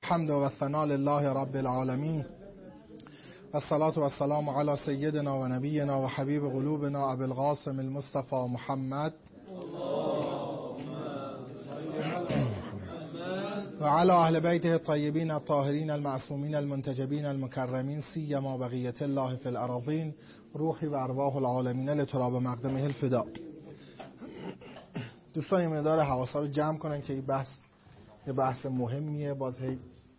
الحمد و ثنا لله رب العالمین و الصلاة و السلام علی سیدنا و نبینا و حبیب قلوبنا ابی القاسم المصطفى محمد و علی اهل بیته الطیبین الطاهرین المعصومین المنتجبین المکرمین سیما بقیة الله فی الارضین روحی و ارواح العالمین لتراب مقدمه الفدا. دوستان این مقدار حواسا رو جمع کنن که این بحث یه بحث مهمیه. باز هی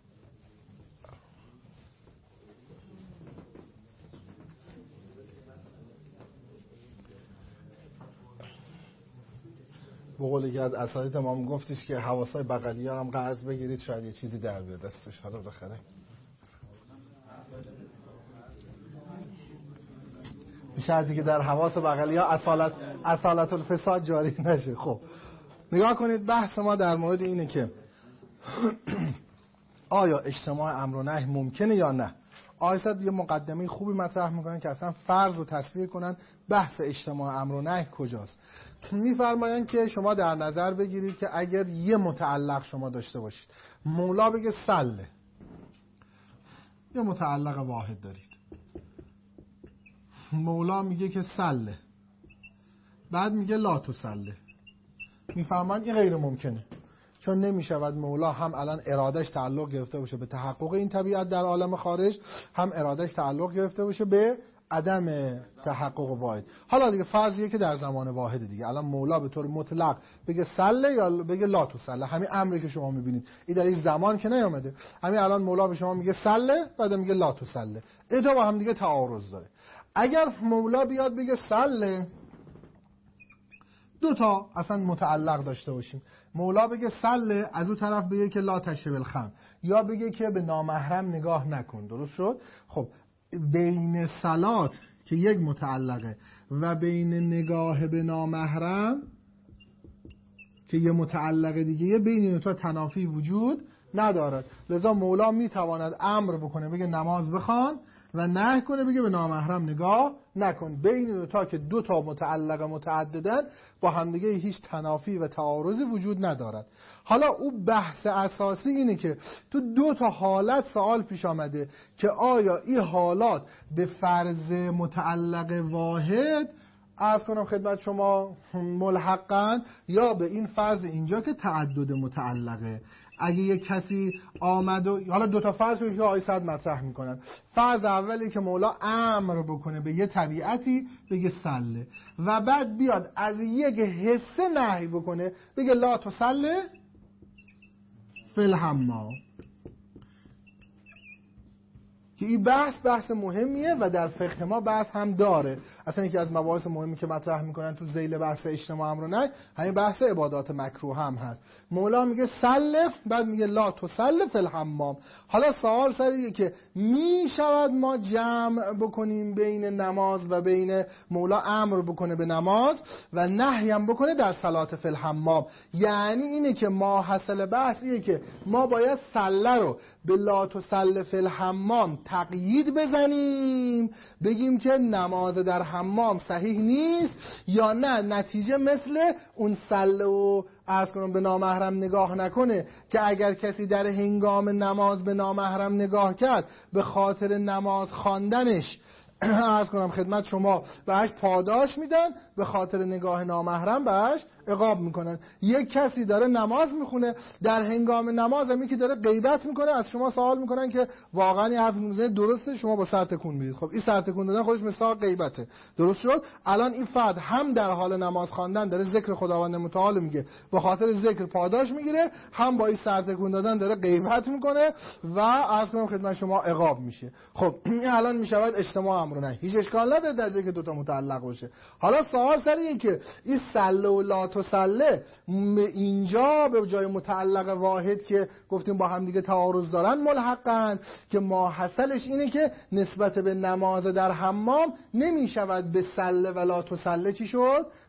به قول یکی از اساتید ما گفتش که حواسای بغلی‌ها هم قرض بگیرید شاید یه چیزی در بیاد دستش. حالا بخره شاید دیگه در حواس بغلی‌ها اصالت الفساد جاری نشه. خب نگاه کنید، بحث ما در مورد اینه که آیا اجتماع امر و نهی ممکنه یا نه. آیات یه مقدمه خوبی مطرح میکنن که اصلا فرض رو تصویر کنن بحث اجتماع امر و نهی کجاست. میفرمایند که شما در نظر بگیرید که اگر یه متعلق شما داشته باشید، مولا بگه سله، یه متعلق واحد دارید، مولا میگه که سله، بعد میگه لا تسله. میفرمایند این غیر ممکنه، چون نمیشود مولا هم الان ارادش تعلق گرفته باشه به تحقق این طبیعت در عالم خارج، هم ارادش تعلق گرفته باشه به عدم تحقق واحد. حالا دیگه فرضیه که در زمان واحد دیگه الان مولا به طور مطلق بگه سله یا بگه لا تسله، همین امری که شما میبینید این در این زمان که نیامده، همین الان مولا به شما میگه سله بعد میگه لا تسله، این دو با هم دیگه تعارض داره. اگر مولا بیاد بگه سله، دو تا اصلا متعلق داشته باشیم، مولا بگه سله، از اون طرف بگه که لا تشرب الخمر، یا بگه که به نامحرم نگاه نکن. درست شد؟ خب بین صلات که یک متعلقه و بین نگاه به نامحرم که یه متعلق دیگه، یه بین این دو تا تنافی وجود ندارد. لذا مولا میتواند امر بکنه بگه نماز بخوان و نهی کنه بگه به نامحرم نگاه نکن. بین دو تا که دو تا متعلق متعددن با همدیگه هیچ تنافی و تعارضی وجود ندارد. حالا او بحث اساسی اینه که تو دو تا حالت سوال پیش آمده که آیا این حالات به فرض متعلق واحد عرض کنم خدمت شما ملحقن یا به این فرض اینجا که تعدد متعلقه. اگه یک کسی آمد و حالا دو تا فرض رو که آیه صد مطرح میکنن، فرض اولی که مولا امر بکنه به یه طبیعتی بگه سله و بعد بیاد از یک حصه نهی بکنه بگه لا تسله فی الحمام، که این بحث مهمیه و در فقه ما بحث هم داره. اصلا یکی از مباحث مهمی که مطرح میکنن تو ذیل بحث اجتماع امر و نهی همین بحث عبادات مکروه هم هست. مولا میگه سلف بعد میگه لا تسلف فی الحمام. حالا سوال سر اینه که میشود ما جمع بکنیم بین نماز و بین مولا امر بکنه به نماز و نهی هم بکنه در صلات فی الحمام. یعنی اینه که ما حاصل بحث اینه که ما باید سله رو به لا تسلف فی الحمام تقیید بزنیم، بگیم که نماز در حمام صحیح نیست، یا نه نتیجه مثل اون سله و عرض کنم به نامحرم نگاه نکنه که اگر کسی در هنگام نماز به نامحرم نگاه کرد به خاطر نماز خواندنش عرض کنم خدمت شما بهش پاداش میدن، به خاطر نگاه نامحرم بهش عقاب میکنن. یک کسی داره نماز میخونه، در هنگام نماز همی که داره غیبت میکنه، از شما سوال میکنن که واقعا این حرف میزنه درسته؟ شما با سر تکون میدید. خب این سر تکون دادن خودش مثال غیبته. درست شد؟ الان این فرد هم در حال نماز خواندن داره ذکر خداوند متعال میگه، به خاطر ذکر پاداش میگیره، هم با این سر تکون دادن داره غیبت میکنه و عرض کنم خدمت شما عقاب میشه. خب این الان میشود اجتماع امر و نهی، هیچ اشکال نداره در جایی که دو تا متعلق باشه. حالا سوال سر اینه که این سله و لا تسله اینجا به جای متعلق واحد که گفتیم با هم دیگه تعارض دارن ملحقن، که ما حاصلش اینه که نسبت به نماز در حمام نمیشود به سله و لا تسله چی شد؟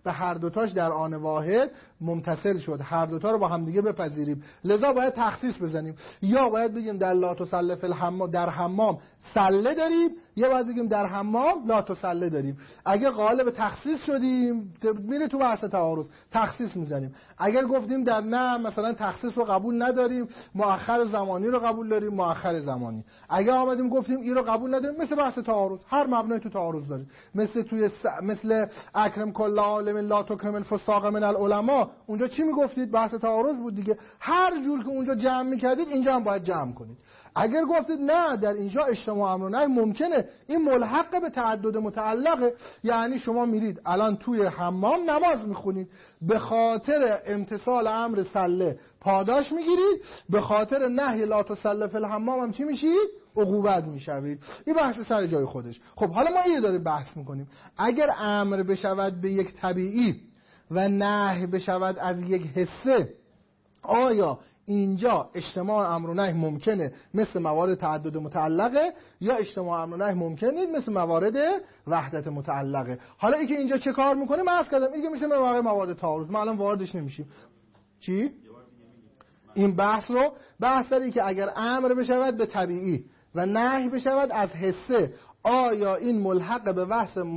به هر دوتاش در آن واحد ممتثل شد، هر دوتا رو با هم دیگه بپذیریم. لذا باید تخصیص بزنیم، یا باید بگیم در لا تصلی فی الحمام، در حمام سله داریم، یا باید بگیم در حمام لا تصلی داریم. اگه قالب تخصیص شدیم میره تو بحث تعارض، تخصیص میزنیم. اگر گفتیم در نه مثلا تخصیص رو قبول نداریم، مؤخر زمانی رو قبول داریم، مؤخر زمانی. اگه آمدیم گفتیم این رو قبول نداریم، مثل بحث تعارض، هر مبنای تو تعارض داریم. مثل اکرم کل عالم لا تکرم الفساق من العلماء، اونجا چی میگفتید؟ بحث تعارض بود دیگه. هر جور که اونجا جمع میکردید اینجا هم باید جمع کنید. اگر گفتید نه در اینجا اجتماع امر و نهی ممکنه، این ملحق به تعدد متعلقه، یعنی شما میرید الان توی حمام نماز میخونید، به خاطر امتثال امر سله پاداش میگیرید، به خاطر نهی لا تصلی فی الحمام هم چی میشید؟ عقوبت میشوید. این بحث سر جای خودش. خب حالا ما اینو داریم بحث میکنیم، اگر امر بشود به یک طبیعی و نهی بشود از یک حسه، آیا اینجا اجتماع امر و نهی ممکنه مثل موارد تعدد متعلقه، یا اجتماع امر و نهی ممکنه مثل موارد وحدت متعلقه؟ حالا اینکه اینجا چه کار میکنه من عرض کردم، اینکه میشه موارد تعارض، ما الان واردش نمیشیم. چی؟ این بحث داری که اگر امر بشود به طبیعی و نهی بشود از حسه، آیا این ملحق به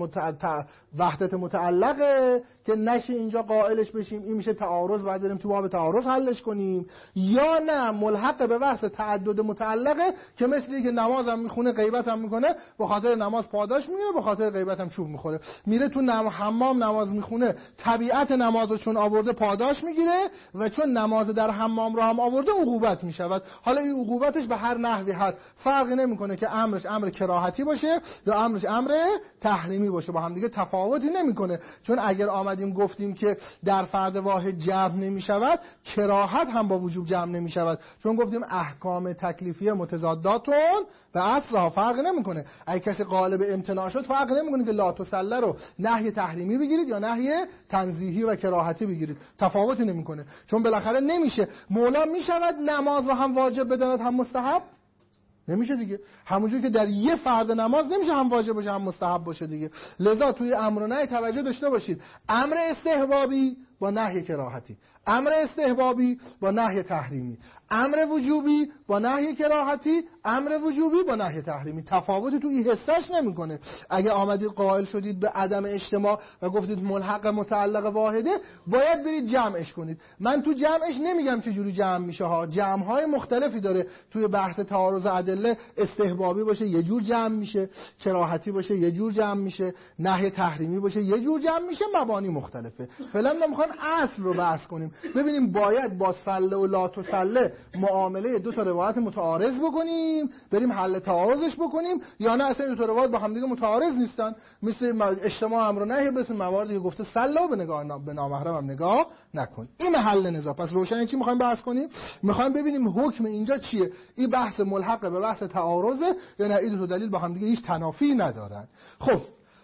وحدت متعلقه که نشه اینجا قائلش بشیم این میشه تعارض، باید بریم تو باب تعارض حلش کنیم، یا نه ملحق به وحدت تعدد متعلقه که مثلی که نماز هم میخونه غیبت هم میکنه، به خاطر نماز پاداش میگیره، به خاطر غیبت هم چوب میخوره. میره تو حمام نماز میخونه، طبیعت نمازو چون آورده پاداش میگیره، و چون نماز در حمام رو هم آورده عقوبت میشود. حالا این عقوبتش به هر نحوی هست، فرقی نمیکنه که امرش امر کراهتی باشه یا امرش امر تحریمی باشه، با هم دیگه تفاوتی نمیکنه. چون اگر آمدیم گفتیم که در فرد واحد جمع نمیشود، کراهت هم با وجوب جمع نمیشود، چون گفتیم احکام تکلیفیه متضاداتون و اصلها فرق نمیکنه. اگه کسی قالب امتناع شد فرق نمیکنه که لا تسله رو نهی تحریمی بگیرید یا نهی تنزیهی و کراهتی بگیرید، تفاوتی نمیکنه. چون بالاخره نمیشه مولا میشود نماز رو هم واجب بداند هم مستحب، نمیشه دیگه. همونجور که در یه فرض نماز نمیشه هم واجب باشه هم مستحب باشه دیگه. لذا توی امر و نهی توجه داشته باشید، امر استحبابی با نهی کراهتی، امر استحبابی با نهی تحریمی، امر وجوبی با نهی کراهتی، امر وجوبی با نهی تحریمی، تفاوتی تو این حسش نمیکنه. اگه آمدید قائل شدید به عدم اجتماع و گفتید ملحق متعلق واحده، باید برید جمعش کنید. من تو جمعش نمیگم چه جوری جمع میشه ها، جمع های مختلفی داره. توی بحث تعارض ادله استحبابی باشه یه جور جمع میشه، کراهتی باشه یه جور جمع میشه، نهی تحریمی باشه یه جور جمع میشه، مبانی مختلفه. فعلا ما میخوایم اصل رو بحث کنیم، ببینیم باید با سله و لا تسله معامله دو تا روایت متعارض بکنیم، بریم حل تعارضش بکنیم، یا نه اصلا دو تا روایت با هم دیگه متعارض نیستن، مثل اجتماع امر و نهی، مثل مواردی که گفته سله و به نامحرم هم نگاه نکن. این محل نزاع. پس روشن چی میخوایم بحث کنیم؟ میخوایم ببینیم حکم اینجا چیه. این بحث ملحق به بحث تعارضه یا نه این دو تا دلیل با هم دیگه هیچ تنافی ندارن. خب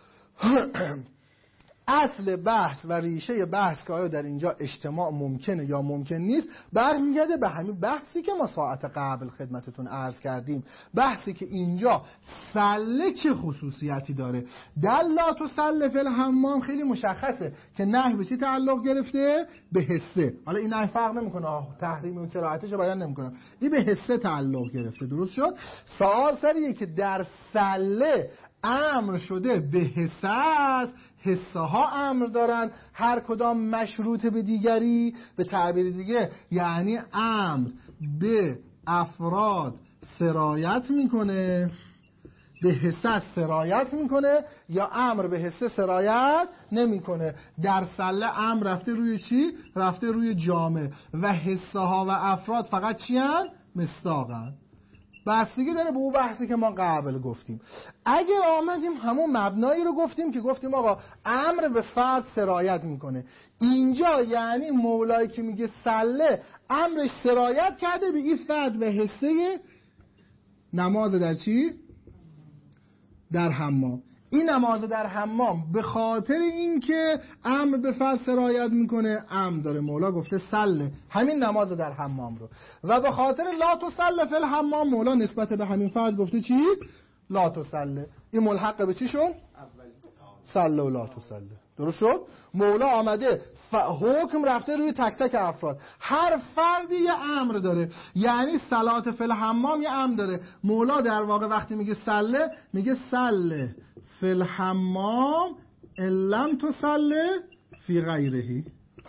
اصل بحث و ریشه بحث که آیا در اینجا اجتماع ممکنه یا ممکن نیست برمیگرده به همین بحثی که ما ساعت قبل خدمتتون عرض کردیم، بحثی که اینجا سله چه خصوصیتی داره. در لا تسلی فی الحمام خیلی مشخصه که نهی به چی تعلق گرفته؟ به حسه. حالا این نهی فرق نمیکنه، تحریم و کراهتش رو بیان نمیکنه، این به حسه تعلق گرفته. درست شد؟ سوال سریه که در سله امر شده به حسه است، حسه ها امر دارن، هر کدام مشروط به دیگری. به تعبیر دیگه یعنی امر به افراد سرایت میکنه، به حسه سرایت میکنه، یا امر به حسه سرایت نمیکنه. در سله امر رفته روی چی؟ رفته روی جامعه، و حسه ها و افراد فقط چی هن؟ مصداقن. بستگی داره به اون بحثی که ما قبل گفتیم. اگر آمدیم همون مبنایی رو گفتیم که گفتیم آقا امر به فرد سرایت میکنه، اینجا یعنی مولایی که میگه سله امرش سرایت کرده به این فرد و حسه نماز در چی؟ در حمام. این نماز در حمام به خاطر اینکه امر به فرض سرایت میکنه، امر داره مولا گفته سله همین نماز در حمام رو، و به خاطر لا تسله فی الحمام مولا نسبت به همین فرض گفته چی؟ لا تسله. این ملحق به چی شد؟ سله و لا تسله. درست شد؟ مولا آمده حکم رفته روی تک تک افراد، هر فردی یه امر داره. یعنی صلات فی الحمام یه امر داره. مولا در واقع وقتی میگه سله، میگه سله فی الحمام ان لم تسله فی غیره.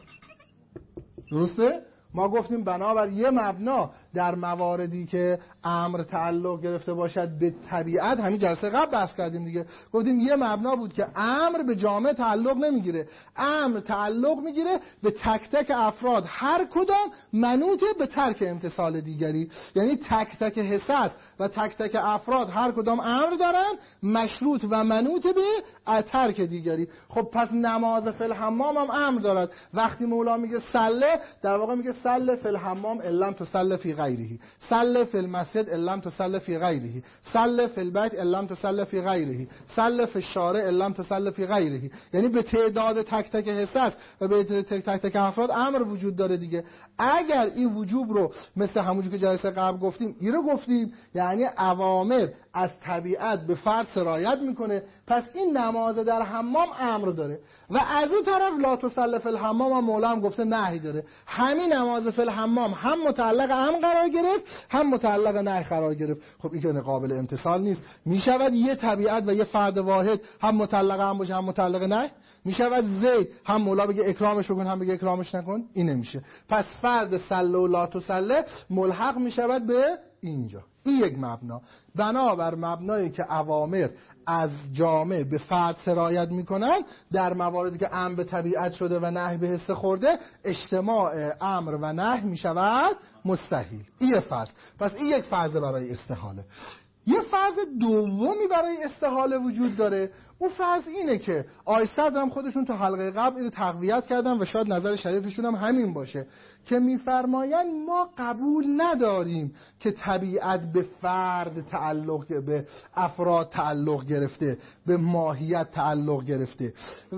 درسته؟ ما گفتیم بنابر یه مبنا در مواردی که امر تعلق گرفته باشد به طبیعت، همین جلسه قبل بحث کردیم دیگه، گفتیم یه مبنا بود که امر به جامعه تعلق نمیگیره، امر تعلق میگیره به تک تک افراد، هر کدام منوط به ترک امتثال دیگری. یعنی تک تک حصص و تک تک افراد هر کدام امر دارن مشروط و منوط به ترک دیگری. خب پس نماز فی الحمام هم امر دارد. وقتی مولا میگه سله، در واقع میگه سله فی الحمام ان لم تسله فی غیره، سله فی المسجد ان لم تسله فی غیره، سله فی البیت ان لم تسله فی غیره، سله فی الشارع ان لم تسله فی غیره. یعنی به تعداد تک تک حصص و به تک تک افراد امر وجود داره دیگه. اگر این وجوب رو مثل همونجوری که جلسه قبل گفتیم این رو گفتیم، یعنی اوامر از طبیعت به فرد سرایت میکنه، پس این نماز در حمام امر داره. و از اون طرف لا تسله فی الحمام هم مولا هم گفته نهی داره. همین نماز فی الحمام هم متعلق امر قرار گرفت، هم متعلق نهی قرار گرفت. خب این که قابل امتثال نیست. میشود یه طبیعت و یه فرد واحد هم متعلق امر باشه هم متعلق نهی؟ میشود زید هم مولا بگه اکرامش بکن هم بگه اکرامش نکن؟ این نمیشه. پس فرد سله و لا تسله ملحق میشود به اینجا. این یک مبنا. بنابر مبنایی که اوامر از جامعه به فرد سرایت میکنن، در مواردی که امر به طبیعت شده و نهی به حس خورده، اجتماع امر و نهی میشود مستحیل. این فرض. پس این یک فرض برای استحاله. یه فرض دومی برای استحاله وجود داره. اون فرض اینه که آیسد هم خودشون تو حلقه قبل اینو تقویت کردن و شاید نظر شریفشون هم همین باشه که میفرمایند ما قبول نداریم که طبیعت به فرد تعلق، به افراد تعلق گرفته، به ماهیت تعلق گرفته،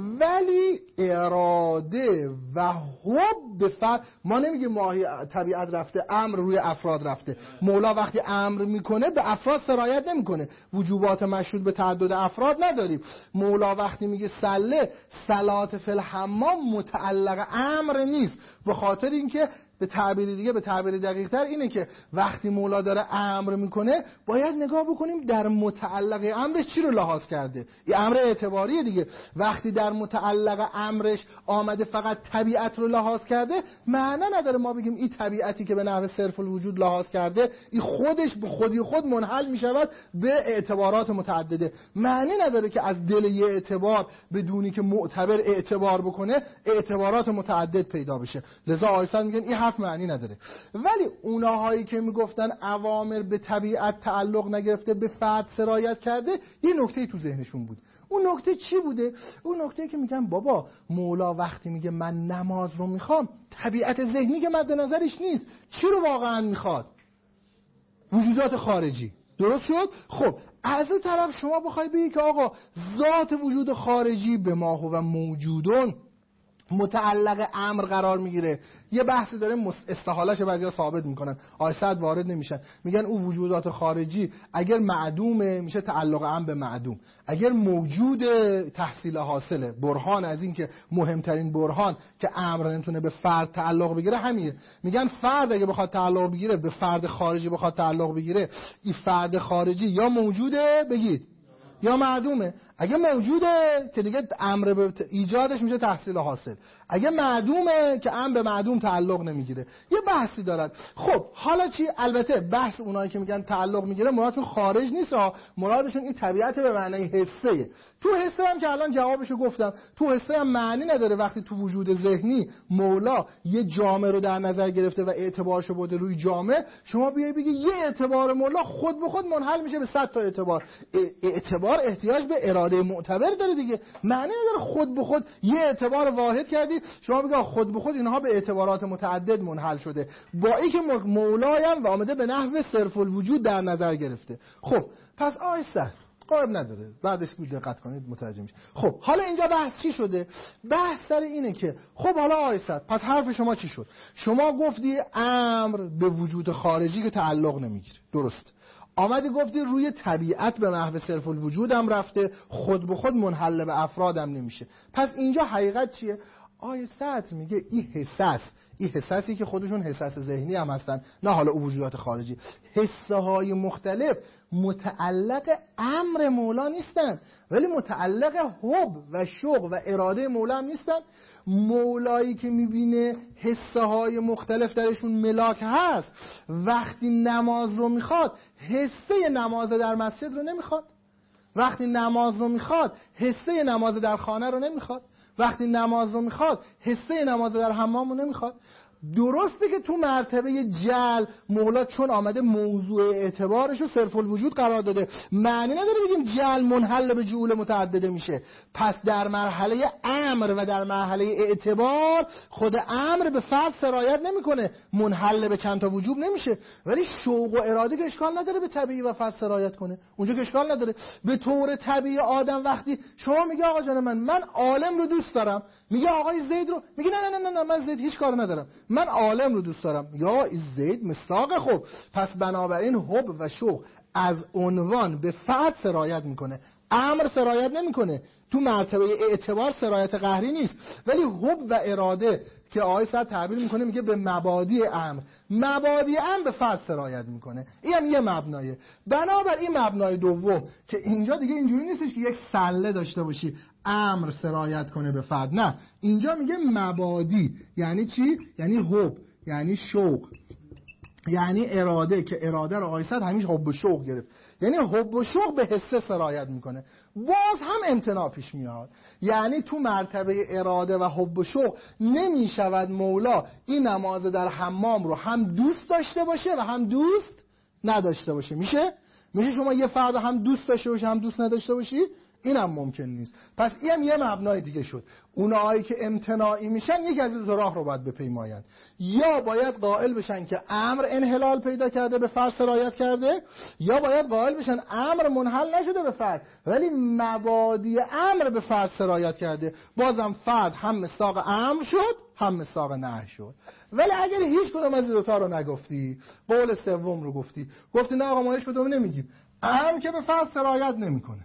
ولی اراده و حب به فرد. ما نمیگیم طبیعت رفته، امر روی افراد رفته. مولا وقتی امر میکنه به افراد سرایت نمیکنه، وجوبات مشروط به تعدد افراد نداریم. مولا وقتی میگه سله، صلات فی الحمام متعلق امر نیست، به خاطر اینکه به تعبیر دیگه، به تعبیر دقیق تر اینه که وقتی مولا داره امر میکنه باید نگاه بکنیم در متعلق امرش چی رو لحاظ کرده. این امر اعتباریه دیگه. وقتی در متعلق امرش آمده فقط طبیعت رو لحاظ کرده، معنی نداره ما بگیم این طبیعتی که به نحو صرف الوجود لحاظ کرده این خودش به خودی خود منحل میشود به اعتبارات متعدده. معنی نداره که از دل یه اعتبار بدونی که معتبر اعتبار بکنه اعتبارات متعدد پیدا بشه. لذا آیسان میگن این حرف معنی نداره. ولی اوناهایی که میگفتن اوامر به طبیعت تعلق نگرفته به فرد سرایت کرده، یه نکته تو ذهنشون بود. اون نکته چی بوده؟ اون نکته که میگن بابا مولا وقتی میگه من نماز رو میخوام، طبیعت ذهنی که مد نظرش نیست، چی رو واقعا میخواد؟ وجودات خارجی. درست شد؟ خب از اون طرف شما بخوای بگی که آقا ذات وجود خارجی به ما هو موجودون متعلق امر قرار میگیره، یه بحثی داره استحالهش بعضیا ثابت میکنن، آیسد وارد نمیشن، میگن اون وجودات خارجی اگر معدومه میشه تعلق امر به معدوم، اگر موجود تحصیل حاصله. برهان از این که مهمترین برهان که امر نمیتونه به فرد تعلق بگیره همینه. میگن فرد اگه بخواد تعلق بگیره به فرد خارجی، بخواد تعلق بگیره، این فرد خارجی یا موجوده بگید یا معدومه. اگه موجوده که دیگه امر به ایجادش میشه تحصیل حاصل، اگه معدومه که امر به معدوم تعلق نمیگیره. یه بحثی دارن. خب حالا چی؟ البته بحث اونایی که میگن تعلق میگیره مرادشون خارج نیست، مرادشون این طبیعت به معنی حسه. تو حسه هم که الان جوابشو گفتم، تو حسه هم معنی نداره وقتی تو وجود ذهنی مولا یه جامعه رو در نظر گرفته و اعتبارشو بوده روی جامعه، شما بیای بگی یه اعتبار مولا خود به خود منحل میشه به 100 تا اعتبار. اعتبار احتیاج به اراده معتبر داره دیگه. معنی نداره خود به خود یه اعتبار واحد کردی شما بگی خود به خود اینها به اعتبارات متعدد منحل شده، با اینکه مولایم و آمده به نحو صرف الوجود در نظر گرفته. خب پس آیسته قائب نداره، بعدش بود دقت کنید متوجه میشه. خب حالا اینجا بحث چی شده؟ بحث سر اینه که خب حالا آیسد پس حرف شما چی شد؟ شما گفتی امر به وجود خارجی که تعلق نمیگیره، درست. آمدی گفتی روی طبیعت به محو صرف الوجود هم رفته، خود به خود منحل به افرادم نمیشه. پس اینجا حقیقت چیه؟ آیسد میگه این حساسی که خودشون حساس ذهنی هم هستن، نه حالا او وجودات خارجی، حسه های مختلف متعلق امر مولا نیستن، ولی متعلق حب و شوق و اراده مولا هم نیستن. مولایی که میبینه حسه های مختلف درشون ملاک هست، وقتی نماز رو میخواد حسه نماز در مسجد رو نمیخواد، وقتی نماز رو میخواد حسه نماز در خانه رو نمیخواد، وقتی نماز رو میخواد حسه نماز در حمام رو نمیخواد. درسته که تو مرتبه جل مولا چون آمده موضوع اعتبارش رو صرف الوجود قرار داده، معنی نداره بگیم جل منحل به جعول متعدده میشه. پس در مرحله امر و در مرحله اعتبار خود امر به فرد سرایت نمیکنه، منحل به چند تا وجوب نمیشه. ولی شوق و اراده که اشکال نداره به طبیعی و فرد سرایت کنه، اونجا که اشکال نداره. به طور طبیعی آدم وقتی شما میگه آقا جان من عالم رو دوست دارم، میگه آقای زید رو، میگه نه من زید هیچ کار ندارم، من عالم رو دوست دارم، یا زید مصداق خوب. پس بنابراین حب و شوق از عنوان به فرد سرایت میکنه، امر سرایت نمیکنه. تو مرتبه اعتبار سرایت قهری نیست، ولی حب و اراده که آقای سعد تعبیر میکنه میگه به مبادی امر به فرد سرایت میکنه. این هم یه مبنایه. بنابراین مبنای دوم که اینجا دیگه اینجوری نیستش که یک سله داشته باشی امر سرایت کنه به فرد، نه، اینجا میگه مبادی. یعنی چی؟ یعنی حب، یعنی شوق، یعنی اراده، که اراده رو آقای سعد همیشه حب و شوق گرفت، یعنی حب و شوق به حسه سرایت میکنه. باز هم امتناع پیش میاد، یعنی تو مرتبه اراده و حب و شوق نمیشود مولا این نماز در حمام رو هم دوست داشته باشه و هم دوست نداشته باشه. میشه شما یه فرد هم دوست داشته باشه هم دوست نداشته باشی؟ اینم ممکن نیست. پس اینم یه مبنای دیگه شد. اونایی که امتناعی میشن یک از دو راه رو باید بپیماین، یا باید قائل بشن که امر انحلال پیدا کرده به فرد سرایت کرده، یا باید قائل بشن امر منحل نشده به فرد ولی مبادی امر به فرد سرایت کرده. بازم فرد هم مصداق امر شد هم مصداق نهی شد. ولی اگر هیچ کدوم از دوتا رو نگفتی، قول سوم رو گفتی نه آقا ما هیچ کدوم نمیگیم، امر که به فرد سرایت نمیکنه،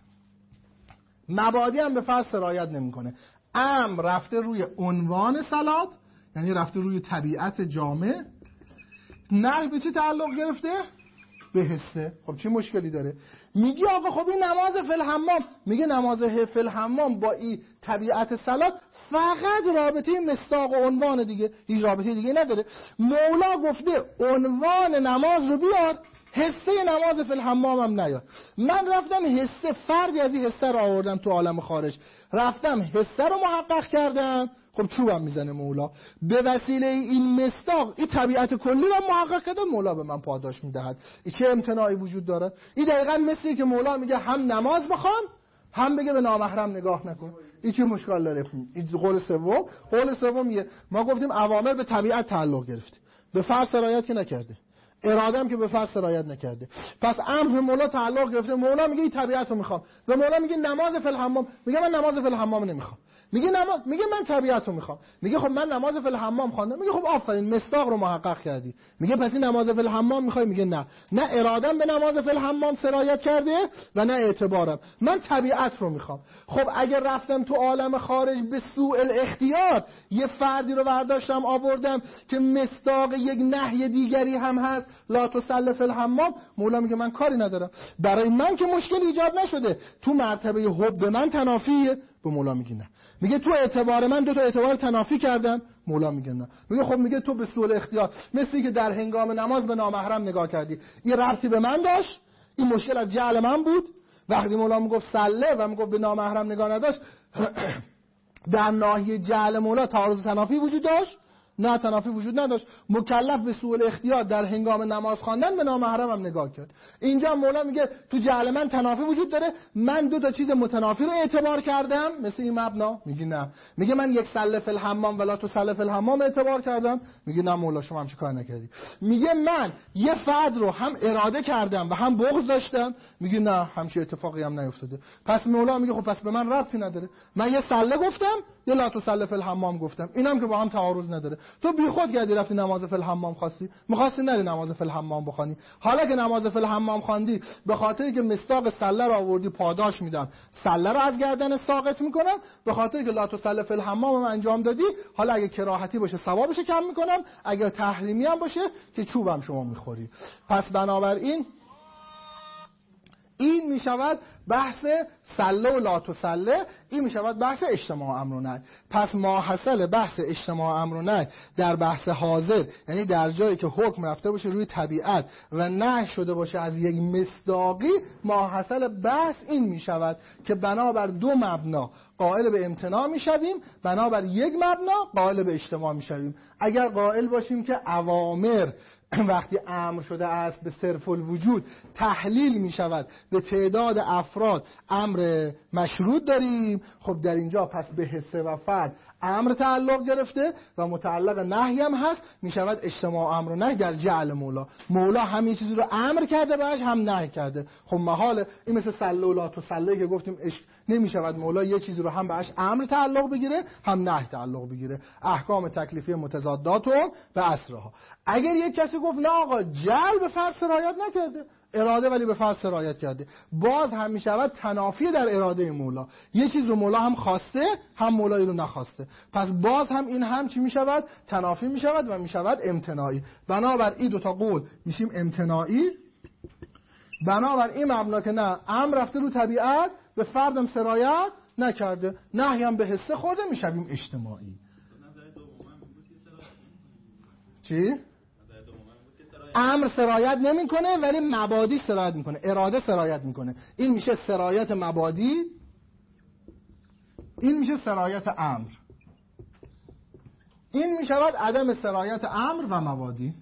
مبادی هم به فرض سرایت نمیکنه، امر رفته روی عنوان صلات، یعنی رفته روی طبیعت جامع، نهی به چی تعلق گرفته؟ به حسه. خب چه مشکلی داره؟ میگی آقا خب این نماز فی الحمام، میگه نماز فی الحمام با این طبیعت صلات فقط رابطه مصداق و عنوان دیگه، هیچ رابطه دیگه نداره. مولا گفته عنوان نماز رو بیار، حسه نماز فی الحمام هم نیار. من رفتم حسه فردی از این حسه رو آوردم تو عالم خارج، رفتم حسه رو محقق کردم. خب چوبم میزنه مولا، به وسیله این مصداق این طبیعت کلی رو محقق کردم، مولا به من پاداش میدهد. این چه امتناعی وجود داره؟ این دقیقاً مثلی که مولا میگه هم نماز بخوان هم بگه به نامحرم نگاه نکن. این چه مشکل داره؟ این قول سوم میگه ما گفتیم اوامر به طبیعت تعلق گرفته، به فرض سرایت که نکرده، اراده هم که به فرض سرایت نکرده. پس امر مولا تعلق گرفته، مولا میگه این طبیعت رو میخوام، به مولا میگه نماز فی الحمام، میگه من نماز فی الحمام نمیخوام، میگه من طبیعت رو میخوام، میگه خب من نماز فی الحمام خواندم، میگه خب آفرین مصداق رو محقق کردی، میگه پس این نماز فی الحمام میخوای، میگه نه ارادم به نماز فی الحمام سرایت کرده و نه اعتبارم، من طبیعت رو میخوام. خب اگر رفتم تو عالم خارج به سوء الاختیار یه فردی رو برداشتم آوردم که مصداق یک نهی دیگری هم هست، لا تصلی فی الحمام، مولا میگه من کاری ندارم، برای من که مشکل ایجاد نشده، تو مرتبه حب من تنافیه. به مولا میگه نه، میگه تو اعتبار من دو تا اعتبار تنافی کردم. مولا میگه نه، میگه خب میگه تو به سوء الاختیار مثلی که در هنگام نماز به نامحرم نگاه کردی، این ربطی به من داشت، این مشکل از جهل من بود. وقتی مولا میگفت سله و میگفت به نامحرم نگاه نداشت در ناحیه جهل مولا تعارض تنافی وجود داشت؟ نه تنافی وجود نداشت. مکلف به سوء الاختیار در هنگام نماز خواندن به نامحرم هم نگاه کرد. اینجا مولا میگه تو جعل من تنافی وجود داره، من دو تا چیز متنافی رو اعتبار کردم مثل این مبنا. میگی نه. میگه من یک سله فی الحمام ولا تسله فی الحمام اعتبار کردم. میگه نه مولا شما همچین کار نکردی. میگه من یه فرد رو هم اراده کردم و هم بغض داشتم. میگه نه همچین اتفاقی هم نیفتاده. پس مولا میگه خب پس به من ربطی نداره. من یه سله گفتم، یه لا تسله فی الحمام گفتم، اینم که با هم تعارض نداره. تو بیخود کردی رفتی نماز فی الحمام خواستی، می‌خواستی نری نماز فی الحمام بخوانی. حالا که نماز فی الحمام خواندی، به خاطری که مصداق سله رو آوردی پاداش میدم، سله رو از گردن ساقط میکنم. به خاطری که لا تسله فی الحمام انجام دادی، حالا اگه کراهتی باشه ثوابش کم میکنم، اگه تحریمی هم باشه که چوبم شما میخوری. پس بنابراین این میشود بحث سله و لا تسله، این میشود بحث اجتماع امر و نهی. پس ماحصل بحث اجتماع امر و نهی در بحث حاضر، یعنی در جایی که حکم رفته باشه روی طبیعت و نهی شده باشه از یک مصداقی، ماحصل بحث این میشود که بنابر دو مبنا قائل به امتناع میشویم، بنابر یک مبنا قائل به اجتماع میشویم. اگر قائل باشیم که اوامر وقتی امر شده است به صرف الوجود تحلیل می شود به تعداد افراد امر مشروط داریم، خب در اینجا پس به حصه و فرد امر تعلق گرفته و متعلق نهی هم هست، می شود اجتماع امر و نهی در جعل مولا. مولا هم یه چیزی رو امر کرده بهش هم نهی کرده. خب محاله این مثل سله و لا تسله که گفتیم نمی شود مولا یه چیزی رو هم بهش امر تعلق بگیره هم نهی تعلق بگیره. احکام تکلیفی متضاداتون و اسرها. اگر یک کسی گفت نه آقا جعل به فرض سرایت نکرده، اراده ولی به فرض سرایت کرده، باز هم می شود تنافی در اراده مولا. یه چیز رو مولا هم خواسته هم مولایی رو نخواسته، پس باز هم این هم چی می شود؟ تنافی می شود و می شود امتناعی. بنابر این دوتا قول میشیم امتناعی. بنابر این مبنا که نه امر رفته رو طبیعت به فردم سرایت نکرده، نهی هم به حصه خورده، میشویم اجتماعی. چی؟ امر سرایت نمیکنه ولی مبادی سرایت میکنه، اراده سرایت میکنه. این میشه سرایت مبادی، این میشه سرایت امر، این میشود عدم سرایت امر و مبادی.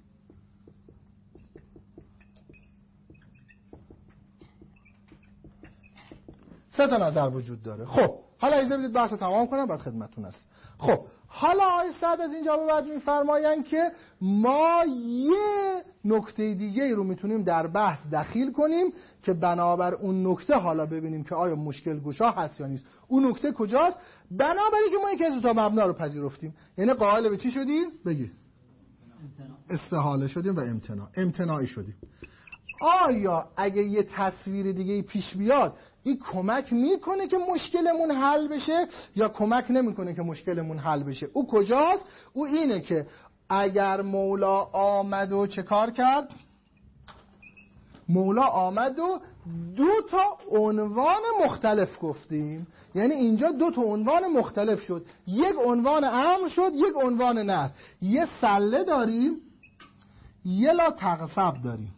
سه تا نظر وجود داره. خب حالا اجازه بدید بحث تمام کنم بعد خدمتتون است. خب حالا آقای سعد از اینجا به بعد میفرمایند که ما یه نکته دیگه رو میتونیم در بحث دخیل کنیم که بنابر اون نکته حالا ببینیم که آیا مشکل گشا هست یا نیست. اون نکته کجاست؟ بنابراین که ما یکی از دو تا مبنا رو پذیرفتیم، یعنی قائل به چی شدیم؟ بگی استحاله شدیم و امتناعی شدیم. آیا اگه یه تصویر دیگه پیش بیاد این کمک میکنه که مشکلمون حل بشه یا کمک نمیکنه که مشکلمون حل بشه؟ او کجاست؟ او اینه که اگر مولا آمد و چه کار کرد؟ مولا آمد و دو تا عنوان مختلف گفتیم، یعنی اینجا دو تا عنوان مختلف شد، یک عنوان امر شد یک عنوان نهی. یه سله داریم یه لا تغصب داریم.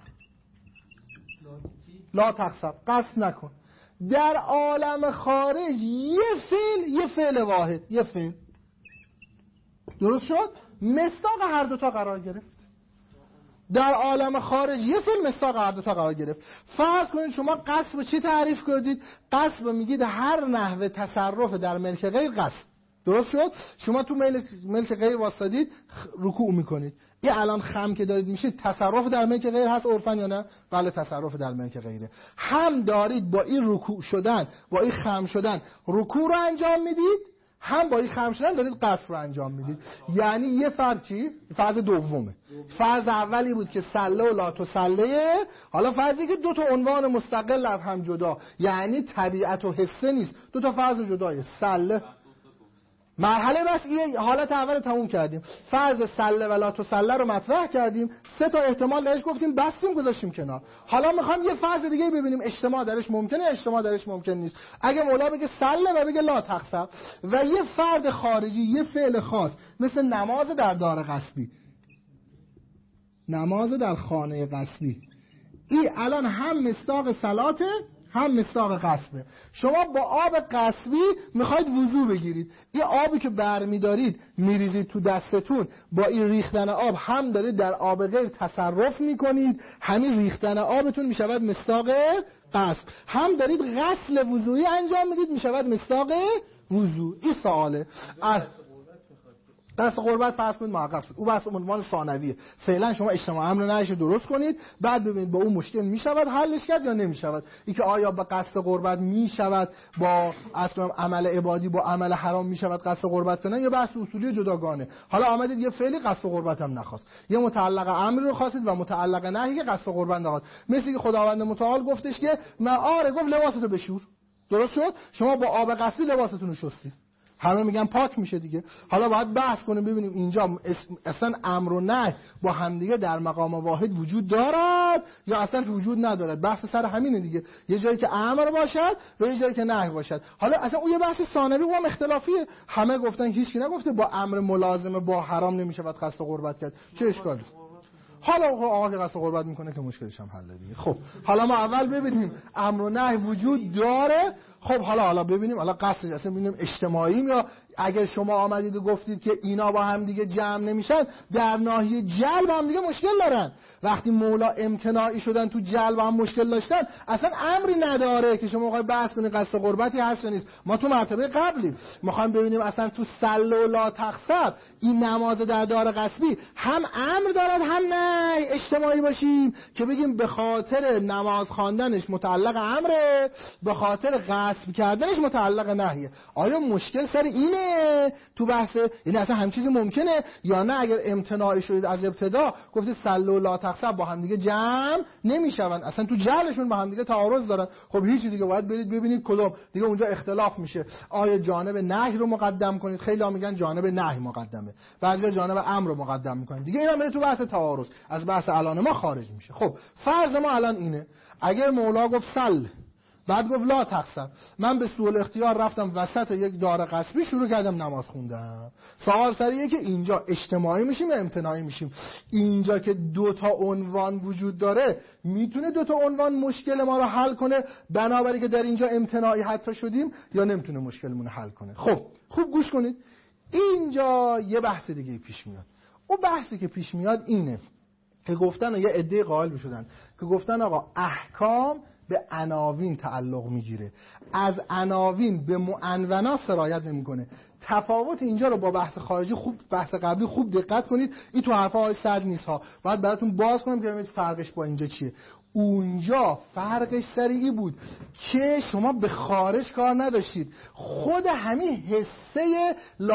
لا تغصب، قصد نکن. در عالم خارج یه فعل واحد، یه فعل درست شد، مصداق هر دوتا قرار گرفت. در عالم خارج یه فعل مصداق هر دوتا قرار گرفت. فرض کنید شما قصب چی تعریف کردید؟ قصب میگید هر نحوه تصرف در ملک غیر قصب. درست شد؟ شما تو ملک غیر واسطید رکوع میکنید، این الان خم که دارید میشید تصرف در ملک غیر هست عرفن یا نه؟ بله تصرف در ملک غیره. هم دارید با این رکوع شدن با این خم شدن رکوع رو انجام میدید، هم با این خم شدن دارید قصر رو انجام میدید. یعنی یه فرض چی؟ فرض دومه. فرض اولی بود که سله و لا تسله، حالا فرضی که دو تا عنوان مستقل از هم جدا، یعنی طبیعت و حسه نیست، دو تا فرض جدایه. سله مرحله بس این حالت اول تموم کردیم، فرض سله و لا تسله رو مطرح کردیم، سه تا احتمال درش گفتیم بستیم گذاشتیم کنار. حالا میخوام یه فرض دیگه ببینیم اجتماع درش ممکنه اجتماع درش ممکن نیست. اگه مولا بگه سله و بگه لا تغصب و یه فرد خارجی یه فعل خاص مثل نماز در دار غصبی، نماز در خانه غصبی، این الان هم مصداق صلاته هم مصداق قصبه. شما با آب قصبی میخواید وضو بگیرید، این آبی که برمیدارید میریزید تو دستتون، با این ریختن آب هم دارید در آب غیر تصرف میکنید، همین ریختن آبتون میشود مصداق قصب، هم دارید غسل وضوئی انجام میدید میشود مصداق وضو. این سواله. دست قربت فرض کنید محقق شد، او بحث عنوان ثانویه. فعلا شما اجتماع امر نهیش درست کنید، بعد ببینید با اون مشکل میشود حلش کرد یا نمیشود. این که آیا با قصد قربت میشود با اصلا عمل عبادی با عمل حرام میشود قصد قربت کنن، یا بحث اصولی جداگانه. حالا آمدید یه فعلی قصد قربت هم نخواست، یه متعلق امر رو خواستید و متعلق نهی که قصد قربت نخواست، مثل که خداوند متعال گفتش که گفت لباستو بشور. درست شد؟ شما با آب قصبی لباستون رو شستید، همه میگن پاک میشه دیگه. حالا باید بحث کنیم ببینیم اینجا اصلا امر و نهی با همدیگه در مقام واحد وجود دارد یا اصلا وجود ندارد. بحث سر همینه دیگه، یه جایی که امر باشد و یه جایی که نهی باشد. حالا اصلا اون یه بحث ثانوی اونم اختلافیه، همه گفتن هیچکی نگفته با امر ملازمه با حرام نمیشود قصد قربت کرد، چه اشکالی؟ حالا آقا که قصد قربت میکنه که مشکلش هم حل دیگه. خب حالا ما اول ببینیم امر و نهی وجود داره. خب حالا ببینیم حالا قصدش اصلا ببینیم اجتماعی یا اگر شما آمدید و گفتید که اینا با هم دیگه جمع نمیشن، در ناحیه جلب هم دیگه مشکل دارن. وقتی مولا امتناعی شدن تو جلب هم مشکل داشتن، اصلا امری نداره که شما بخواید بحث کنید قصد قربتی هست یا نیست. ما تو مرتبه قبلیم میخوایم ببینیم اصلا تو صل و لا تخسب این نماز در دار قصبی هم امر دارد هم نه اجتماعی باشیم که بگیم به خاطر نماز خواندنش متعلق امره، به خاطر غصب کردنش متعلق نهیه. آیا مشکل سر اینه تو بحث؟ یعنی اصلا هم چیزی ممکنه یا نه؟ اگر امتناعی شدید از ابتدا گفتید صل و لا تخسب با هم دیگه جمع نمیشون، اصلا تو جعلشون با هم دیگه تعارض دارن، خب هیچی دیگه باید برید ببینید کدوم دیگه اونجا اختلاف میشه. آیا جانب نهی رو مقدم کنید؟ خیلی ها میگن جانب نهی مقدمه، بعضیا جانب امر رو مقدم میکنن دیگه. اینا میره تو بحث تعارض، از بحث الان ما خارج میشه. خب فرض ما الان اینه اگر مولا گفت صل بعد گفت لا تخسب، من به سوء الاختیار رفتم وسط یک دار قصبی شروع کردم نماز خوندم. سوال سریه که اینجا اجتماعی میشیم یا امتناعی میشیم؟ اینجا که دو تا عنوان وجود داره میتونه دو تا عنوان مشکل ما رو حل کنه، بنابراین که در اینجا امتناعی حتی شدیم، یا نمیتونه مشکلمون رو حل کنه؟ خب خوب گوش کنید، اینجا یه بحث دیگه پیش میاد. اون بحثی که پیش میاد اینه که گفتن یه عده قائل بشدن که گفتن آقا احکام به عناوین تعلق میگیره، از عناوین به معنونا سرایت نمیکنه. تفاوت اینجا رو با بحث خارجی خوب، بحث قبلی خوب دقت کنید، این تو حرفای سرد نیست ها، باید براتون باز کنم که ببینید فرقش با اینجا چیه. اونجا فرقش سریعی بود که شما به خارج کار نداشتید، خود همین حسه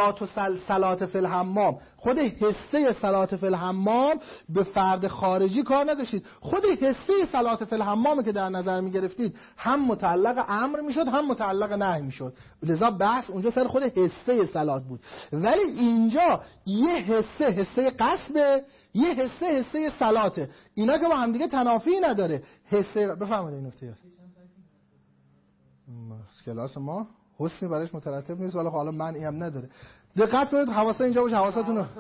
صلات فی الحمام، خود حسه صلات فی الحمام به فرد خارجی کار نداشتید، خود حسه صلات فی الحمام که در نظر می گرفتید هم متعلق امر میشد هم متعلق نهی میشد، لذا بحث اونجا سر خود حسه صلات بود. ولی اینجا یه حسه قصبه، یه حسه صلاته، اینا که با هم دیگه تنافی نداره. حسه بفهمید این نکته کلاس ما حسنی برایش مترتب نیست، ولی حالا معنی هم نداره. دقت کنید، حواسا اینجا باشه، حواساتون رو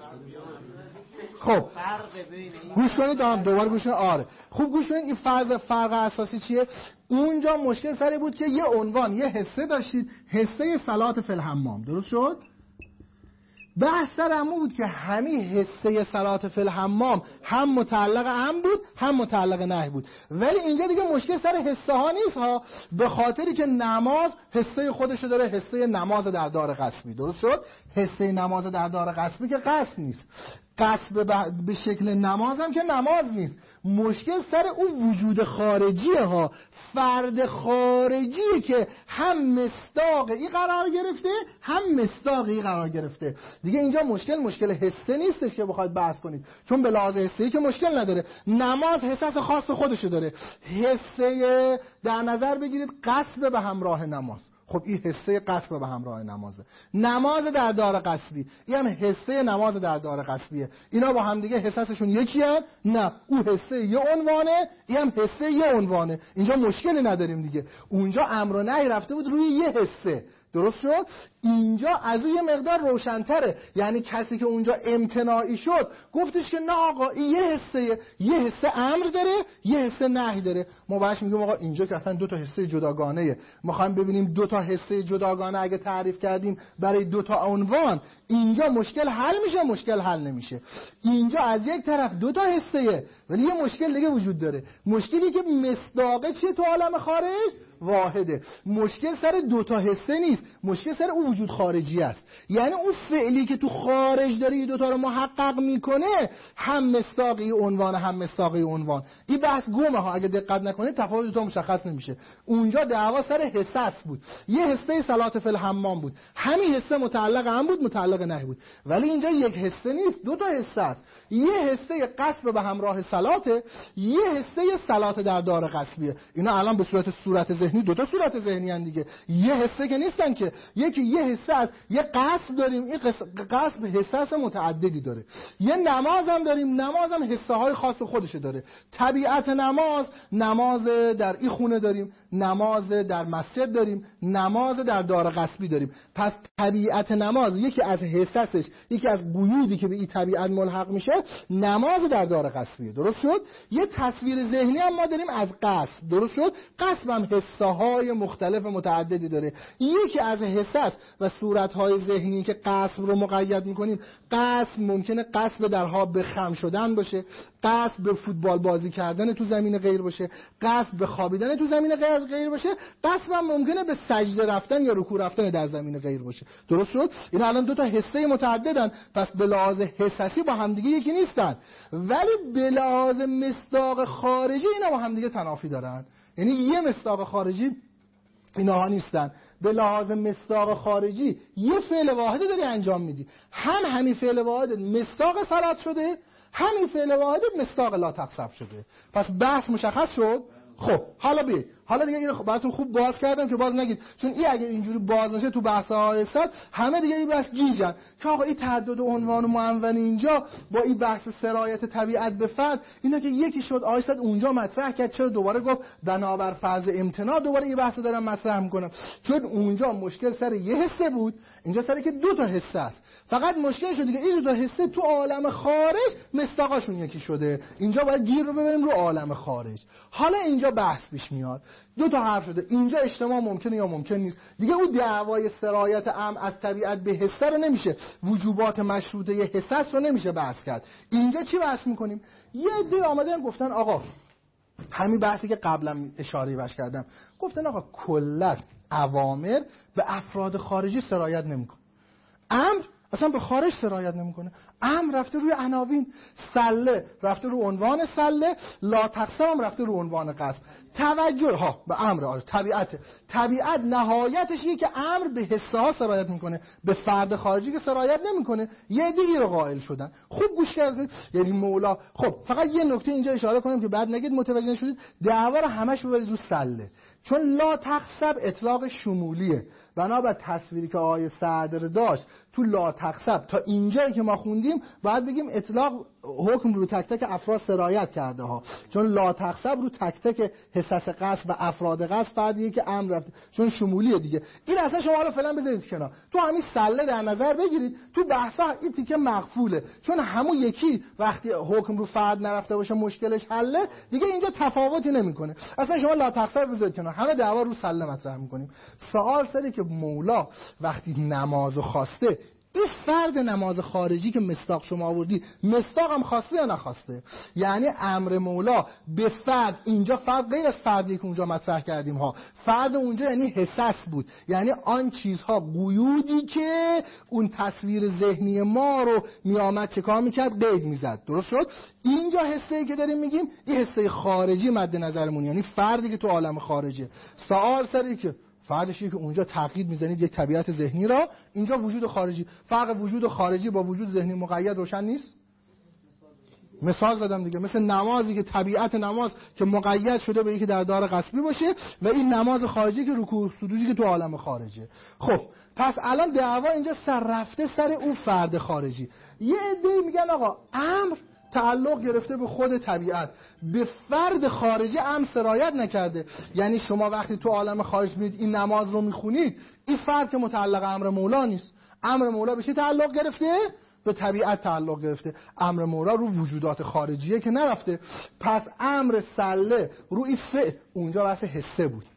خب گوش کنید، دوباره گوش کنید. آره خوب گوش کنید. این فرق اساسی چیه؟ اونجا مشکل سری بود که یه عنوان یه حسه داشتید، حسه صلات فی الحمام، درست شد؟ بحث سر همون بود که همین حسه صلات فی الحمام هم متعلق امر بود هم متعلق نهی بود. ولی اینجا دیگه مشکل سر حسه ها نیست ها، به خاطری که نماز حسه خودشو داره، حسه نماز در دار قصبی، درست شد؟ حسه نماز در دار قصبی که قصد نیست، قصد به شکل نماز هم که نماز نیست. مشکل سر اون وجود خارجیه ها، فرد خارجیه که هم مصداقی قرار گرفته هم مصداقی قرار گرفته. دیگه اینجا مشکل حسه نیستش که بخواید بحث کنید، چون به لحاظ حسه‌ای که مشکل نداره. نماز حسس خاص خودشو داره، حسه در نظر بگیرید قصد به همراه نماز. خب این حسه قصب به همراه نمازه. نماز در دار قصبی، این هم حسه نماز در دار قصبیه. اینا با هم دیگه حساسشون یکی هست؟ نه، اون حسه یه عنوانه، این هم حسه یه عنوانه. اینجا مشکلی نداریم دیگه. اونجا امر و نهی رفته بود روی یه حسه، درست شد؟ اینجا از اون یه مقدار روشن‌تره. یعنی کسی که اونجا امتناعی شد گفتش که نه آقا این یه حسه امر داره، یه حسه نهی داره. ما باش میگیم آقا اینجا که اصلا دو تا حسه جداگانه‌ایه. می‌خوایم ببینیم دو تا حسه جداگانه اگه تعریف کردیم برای دو تا عنوان، اینجا مشکل حل میشه، مشکل حل نمیشه. اینجا از یک طرف دو تا حسه، ولی یه مشکل دیگه وجود داره. مشکلی که مصداقه چیه تو عالم خارج؟ واحده. مشکل سر دو تا حسه نیست، مشکل سر اون وجود خارجی است. یعنی اون فعلی که تو خارج داره این دو تا رو محقق میکنه، هم مصداقی عنوان هم مصداقی عنوان. این بحث گمه ها، اگه دقت نکنید تفاوت دو تا مشخص نمیشه. اونجا دعوا سر حسه بود. یه حسه صلات فی الحمام بود، همین حسه متعلق هم بود، متعلق نهی بود. ولی اینجا یک حسه نیست، دو تا حسه است. یه حسه قصب به همراه صلاته، یه حسه صلات در دار قصبیه. اینا الان به صورت ذهنی دو تا صورت ذهنی ان دیگه، یه حسه که نیستن که. یکی یه حسه است، یه قصب داریم، این قصب حساس متعددی داره. یه نماز هم داریم، نماز هم حسه های خاص خودشه داره. طبیعت نماز در این خونه داریم، نماز در مسجد داریم، نماز در دار قصبی داریم. پس طبیعت نماز یکی از حساسش، یکی از قیودی که به این طبیعت ملحق میشه نماز در دار قصبیه. درست شد؟ یه تصویر ذهنی هم ما داریم از قصب. درست شد؟ قصب هم حسه های مختلف متعددی داره. یکی از حساس و صورت های ذهنی که قصب رو مقید میکنیم، قصب ممکنه قصب درها به خم شدن باشه، قصب به فوتبال بازی کردن تو زمین غیر باشه، قصب به خوابیدن تو زمین غیر باشه، قصب هم ممکنه به سجده رفتن یا رکوع رفتن در زمین غیر باشه. درست شد؟ این الان دو تا حسه متعددن، پس به لحاظ حساسی با همدیگه یکی نیستن، ولی به لحاظ مصداق خارجی اینا با همدیگه تنافی دارن. یعنی یه مصداق خارجی اینها نیستن. به لحاظ مصداق خارجی یه فعل واحدی داری انجام میدی، هم همین فعل واحد مصداق صلات شده، همین فعل واحد مصداق لا تقصب شده. پس بحث مشخص شد. خب حالا دیگه اینو براتون خوب باز کردم که باز نگید، چون این اگه اینجوری باز نشه تو بحث‌های صد همه دیگه این بحث گیجن که آقا این تعدد عنوان و معنون اینجا با این بحث سرایت طبیعت به فرد اینا که یکی شد آیستاد اونجا مطرح کرد، چرا دوباره گفت بنابر فرض امتناع دوباره این بحث دارم مطرح میکنم؟ چون اونجا مشکل سر یه حسه بود، اینجا سر که دو تا حسه است. فقط مشکل شده دیگه این دو تا حسه تو عالم خارج مصداقشون یکی شده. اینجا باید گیر رو ببریم رو عالم خارج. حالا اینجا بحث پیش میاد، دو تا حرف شده، اینجا اجتماع ممکنه یا ممکن نیست. دیگه اون دعوای سرایت عام از طبیعت به حسه رو نمیشه، وجوبات مشروطه حسه رو نمیشه بحث کرد. اینجا چی بحث میکنیم؟ یه عده آمدن گفتن آقا همین بحثی که قبلا اشاره بهش کردم، گفتن آقا کلا اوامر به افراد خارجی سرایت نمیکنه، امر اصلا به خارج سرایت نمیکنه. امر رفته روی عناوین، سله رفته رو عنوان سله، لا تقسم رفته رو عنوان قصب. توجه ها به امر طبیعت نهایتش اینه که امر به حسه ها سرایت میکنه، به فرد خارجی که سرایت نمیکنه. یه دیگه رو قائل شدن. خوب گوش کردید؟ یعنی مولا خب فقط یه نکته اینجا اشاره کنم که بعد نگید متوجه نشدید، دعوا رو همش ببرید رو سله، چون لا تقسم اطلاق شمولیه. بنابر تصویری که آقای صدر داشت تو لا تقسم تا اینجایی که ما خوندیم باید بگیم اطلاق حکم رو تک تک افراد سرایت کرده ها، چون لا تقسم رو تک تک حساس قصب و افراد قصب فردیه که امر رفته، چون شمولیه دیگه. این اصلا شما حالا فعلا بذارید کنار، تو همین سله در نظر بگیرید، تو بحثا این تیکه مغفوله، چون همون یکی وقتی حکم رو فرد نرفته باشه مشکلش حله دیگه، اینجا تفاوتی نمیکنه. اصلا شما لا تقسم بذارید کنار، همه دعوا رو سله مطرح میکنیم. سوال سری که مولا وقتی نمازو خواسته، این فرد نماز خارجی که مصداق شما آوردی مصداق هم خواسته یا نخواسته؟ یعنی امر مولا به فرد، اینجا فرد غیر از فردی که اونجا مطرح کردیم ها، فرد اونجا یعنی حساس بود، یعنی آن چیزها قیودی که اون تصویر ذهنی ما رو میامد چه کار میکرد؟ قید میزد. درست شد؟ اینجا حسه‌ای که داریم میگیم این حسه خارجی مد نظرمون، یعنی فردی که تو عالم خارجه. سوال سری که فردشی که اونجا تقیید میزنید یک طبیعت ذهنی را، اینجا وجود خارجی. فرق وجود خارجی با وجود ذهنی مقید روشن نیست؟ مثال زدم دیگه، مثل نمازی که طبیعت نماز که مقید شده به یکی در دار قصبی باشه و این نماز خارجی که رکوع سجودی که تو عالم خارجه. خب پس الان دعوا اینجا سر رفته سر اون فرد خارجی. یه عده میگن آقا امر تعلق گرفته به خود طبیعت، به فرد خارجی امر سرایت نکرده. یعنی شما وقتی تو عالم خارج میید این نماز رو میخونید، این فرد که متعلق امر مولا نیست. امر مولا به چی تعلق گرفته؟ به طبیعت تعلق گرفته. امر مولا رو وجودات خارجیه که نرفته. پس امر سله روی فعل، اونجا بحث حسه بود.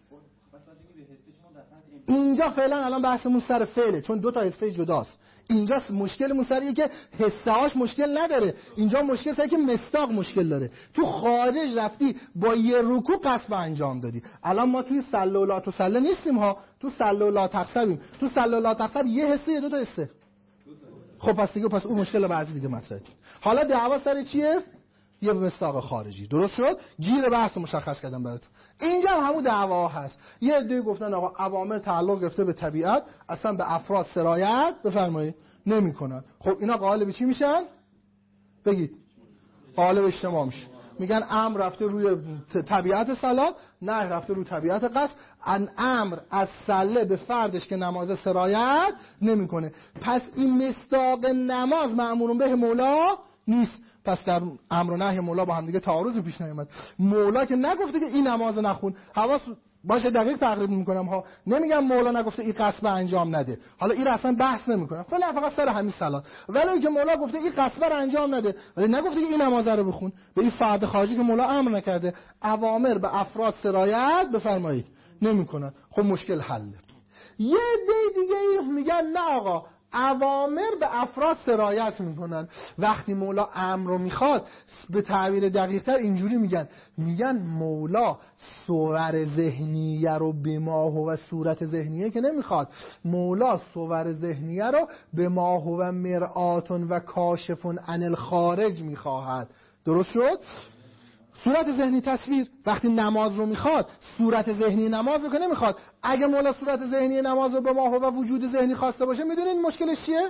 اینجا فعلا الان بحثمون سر فعله، چون دو تا حسه جداست. اینجا مشکلمون سریه که حسه هاش مشکل نداره، اینجا مشکل سریه که مصداق مشکل داره. تو خارج رفتی با یه رکوع قصب انجام دادی. الان ما توی سله و لا تسله نیستیم ها، تو سله و لا تقصبیم. تو سله و لا تقصب یه حسه یا دو تا حسه؟ خب پس اون مشکل بعضی دیگه مطرحه. حالا دعوا سر چیه؟ یه مصداق خارجی. درست شد؟ گیر بحث مشخص کردم براتون. اینجا هم همون دعوا هست. یه عده گفتن آقا اوامر تعلق گرفته به طبیعت، اصلا به افراد سرایت بفرمایید نمی‌کنن. خب اینا قائل به چی میشن؟ بگید. قائل به اجتماع میشه. میگن امر رفته روی طبیعت صلات، نه رفته روی طبیعت قصد. امر از صله به فردش که نماز سرایت نمیکنه. پس این مصداق نماز مأمور به مولا نیست. پس در امر و نهی مولا با هم دیگه تعارض پیش نیامد. مولا که نگفته که این نماز نخون، حواس باشه دقیق تقریب میکنم ها، نمیگم مولا نگفته این قصب انجام نده، حالا این اصلا بحث نمیکنم، فقط سر همین صلات. ولی که مولا گفته این قصب رو انجام نده، ولی نگفته که این نماز رو بخون، به این فرد خارجی که مولا امر نکرده. اوامر به افراد سرایت بفرمایید نمیکنن. خب مشکل حله. یه دیگه میگن نه آقا، اوامر به افراد سرایت میکنن. وقتی مولا امر رو میخواد، به تعبیر دقیق تر اینجوری میگن مولا صور ذهنیه رو به ما هو صورت ذهنیه که نمیخواد. مولا صور ذهنیه رو به ما هو مرآتون و کاشفون عن الخارج میخواهد. درست شد؟ صورت ذهنی تصویر. وقتی نماز رو میخواد، صورت ذهنی نماز رو که نمیخواد. اگه مولا صورت ذهنی نماز رو به ما و وجود ذهنی خواسته باشه، میدونین مشکلش چیه؟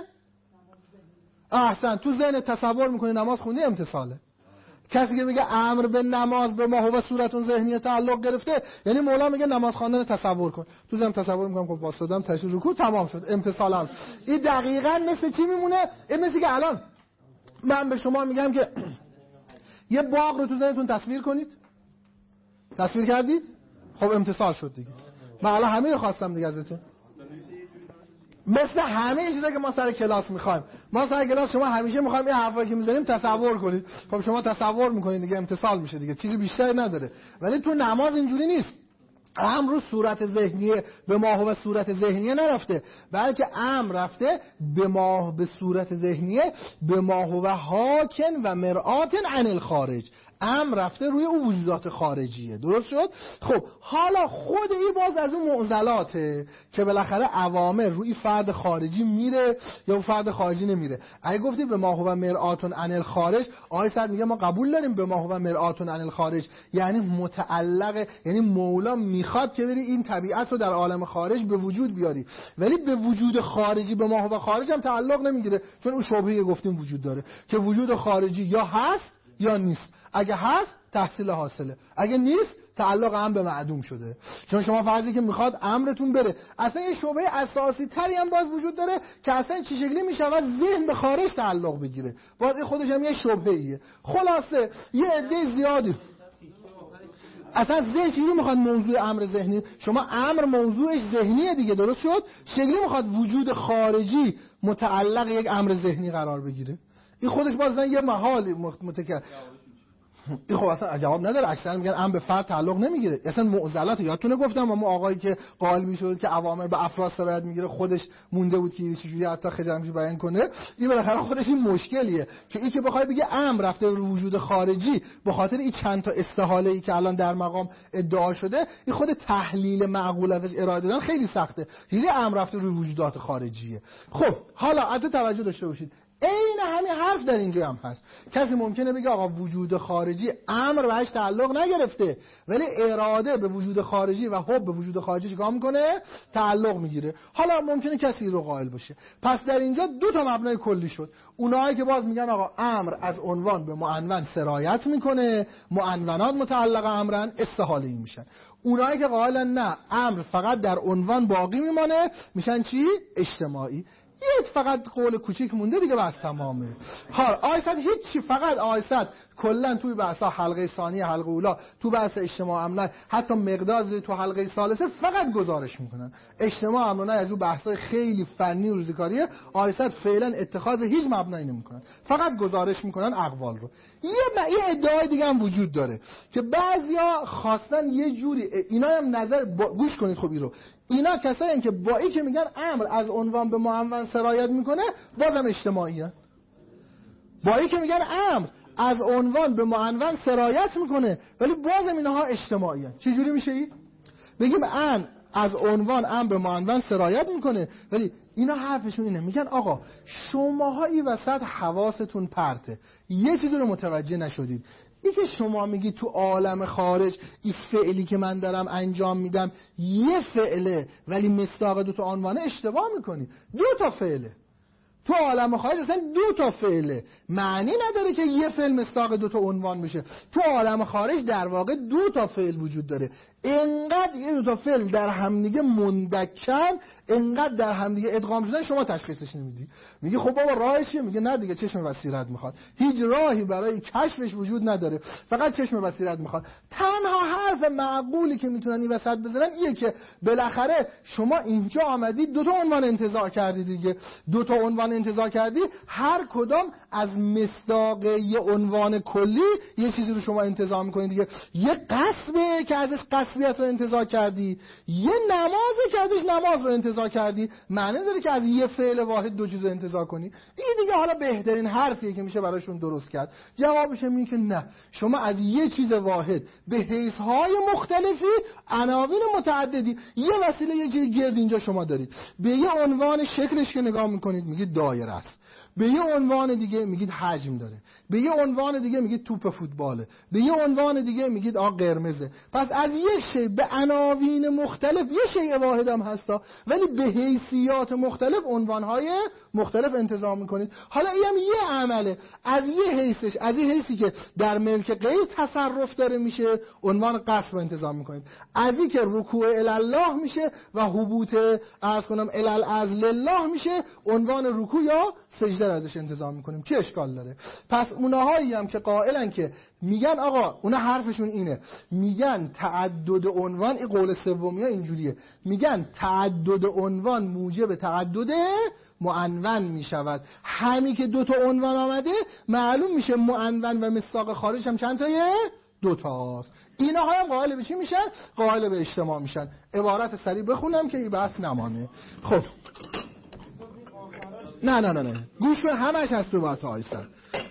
احسن، تو ذهن تصور میکنی نماز خوندی، امتصاله. کسی که میگه امر به نماز به ما و صورت اون ذهنی تعلق گرفته، یعنی مولا میگه نماز خواندن تصور کن. تو ذهن تصور میکنم خب واسطادم تشریح رکوع تمام شد، امتصالم. این دقیقاً مثل چی میمونه؟ این مثل که الان من به شما میگم که یه باغ رو تو ذهنتون تصویر کنید. تصویر کردید؟ خب امتصال شد دیگه. من الان همین رو خواستم دیگه ازتون. مثل همه چیزا که ما سر کلاس میخوایم. ما سر کلاس شما همیشه میخوایم این حرفایی که میزنیم تصور کنید. خب شما تصور میکنید دیگه، امتصال میشه دیگه. چیزی بیشتر نداره. ولی تو نماز اینجوری نیست. امر رو صورت ذهنیه به ما و صورت ذهنیه نرفته، بلکه امر رفته به ما به صورت ذهنیه به ما و حاکن و مرآت عن الخارج. امر رفته روی اون وجودات خارجیه. درست شد؟ خب حالا خود این باز از اون معضلاته که بالاخره اوامر روی فرد خارجی میره یا فرد خارجی نمیره. اگه گفتی به ما و مرآت عن الخارج، آقای سعد میگه ما قبول داریم به ما و مرآت عن الخارج، یعنی متعلق، یعنی مولا میخواد که بری این طبیعت رو در عالم خارج به وجود بیاری، ولی به وجود خارجی به ما و خارج هم تعلق نمیگیره، چون اون شبهه گفتیم وجود داره که وجود خارجی یا هست یا نیست. اگه هست تحصیل حاصله، اگه نیست تعلق هم به معدوم شده. چون شما فرضی که میخواد امرتون بره، اصلا یه شبهه اساسی تری هم باز وجود داره که اصلا چه شکلی میشود ذهن به خارج تعلق بگیره. باز این خودش هم یه شبهه‌ایه. خلاصه یه عده زیادی اصلا ذهن چیزی میخواد موضوع امر ذهنی، شما امر موضوعش ذهنیه دیگه. درست شد؟ شکلی میخواد وجود خارجی متعلق یک امر ذهنی قرار بگیره. این خودش باز یه محالی متکرر. این خب اصلا جواب نداره. اکثرا میگن امر به فرد تعلق نمیگیره. اصلا معضلات یادتونه گفتم، اما آقایی که قائل میشد که اوامر به افراد سرایت میگیره خودش مونده بود که چجوری حتی خجالتش بیان کنه. این بالاخره خودش این مشکلیه که این که بخوای بگه امر رفته رو وجود خارجی به خاطر این چند تا استحاله ای که الان در مقام ادعا شده، این خود تحلیل معقول ازش ارائه دادن خیلی سخته. خیلی امر رفته رو وجودات خارجیه. خب حالا عدو توجه داشته باشید، این همین حرف در اینجا هم هست. کسی ممکنه بگه آقا وجود خارجی امر بهش تعلق نگرفته، ولی اراده به وجود خارجی و حب به وجود خارجی چیکار میکنه؟ تعلق میگیره. حالا ممکنه کسی رو قائل باشه. پس در اینجا دو تا مبنای کلی شد. اونایی که باز میگن آقا امر از عنوان به معنون سرایت میکنه، معنونات متعلق امرن، استحاله‌ای میشن. اونایی که قائلن نه امر فقط در عنوان باقی میمانه، میشن چی؟ اجتماعی. یه فقط قول کوچیک مونده دیگه بس تمامه. حال آیست هیچی، فقط آیست کلا توی بحثا حلقه ثانیه، حلقه اولا، تو بحث اجتماع امنای، حتی مقدار تو حلقه ثالثه فقط گزارش میکنن. اجتماع امنای از اون بحثای خیلی فنی و روزگاریه، آیست فعلا اتخاذ هیچ مبنایی نمیکنن، فقط گزارش میکنن اقوال رو. یه ادعای دیگه هم وجود داره که بعضیا خواستن یه جوری، اینا هم نظر گوش کنید خوب رو، اینا کسایی که با این که میگن امر از عنوان به معنون سرایت میکنه بازم اجتماعی هن. با این که میگن امر از عنوان به معنون سرایت میکنه ولی بازم اینها اجتماعی هن. چه جوری میشه این؟ بگیم از عنوان امر به معنون سرایت میکنه ولی اینا حرفشون اینه، میگن آقا شماها این وسط حواستون پرته، یه چیزی رو متوجه نشدید. این که شما میگی تو عالم خارج این فعلی که من دارم انجام میدم یه فعله ولی مصداق دو تا عنوانه، اشتباه میکنی. دو تا فعله تو عالم خارج، اصلا دو تا فعله، معنی نداره که یه فعل مصداق دو تا عنوان بشه. تو عالم خارج در واقع دو تا فعل وجود داره، انقدر یه دو تا فعل در همدیگه مندکن، انقدر در همدیگه ادغام شدن شما تشخیصش نمیدی. میگی خب بابا راهش چیه؟ میگه نه دیگه چشم بصیرت میخواد. هیچ راهی برای کشفش وجود نداره، فقط چشم بصیرت میخواد. تنها حرف معقولی که میتونن این وسط بزنن اینه که بالاخره شما اینجا آمدید دو تا عنوان انتزاع کردید دیگه، دو تا عنوان انتزاع کردی، هر کدام از مصداق یه عنوان کلی یه چیزی رو شما انتزاع میکنید دیگه. یه قصبه که ازش قصبیت رو انتزاع کردی، یه نمازه که ازش نماز رو انتزاع کردی، معنی داره که از یه فعل واحد دو چیز رو انتزاع کنی؟ این دیگه حالا بهترین حرفیه که میشه براشون درست کرد. جوابش اینه که نه، شما از یه چیز واحد به حیث‌های مختلفی عناوین متعددی، یه وسیله یه چیز گرد اینجا شما دارید. به یه عنوان شکلش که نگاه میکنید میگید دایره است، به یه عنوان دیگه میگید حجم داره، به یه عنوان دیگه میگید توپ فوتباله، به یه عنوان دیگه میگید قرمزه. پس از یک شی به عناوین مختلف، یه شی واحد هم هستا ولی به حیثیات مختلف عنوانهای مختلف انتزاع میکنید. حالا این هم یه عمله، از یه حیثش، از یه حیثی که در ملک غیر تصرف داره میشه عنوان قصب انتزاع میکنید، از این که رکوع الله میشه و هبوط عرض کنم الالعز لله میشه عنوان رکوع یا سجده ازش انتظام میکنیم. چه اشکال داره؟ پس اونهایی هم که قائلن که میگن آقا اونا حرفشون اینه، میگن تعدد عنوان، این قول سومیه اینجوریه، میگن تعدد عنوان موجب تعدد معنون میشود. همین که دو تا عنوان آمده معلوم میشه معنون و مصداق خارج هم چند تایه؟ دو تاست. اینا هم قائل به چی میشن؟ قائل به اجتماع میشن. عبارت سریع بخونم که این بحث نمانه. خب نه گوش کن، همش هست تو باید آیستن.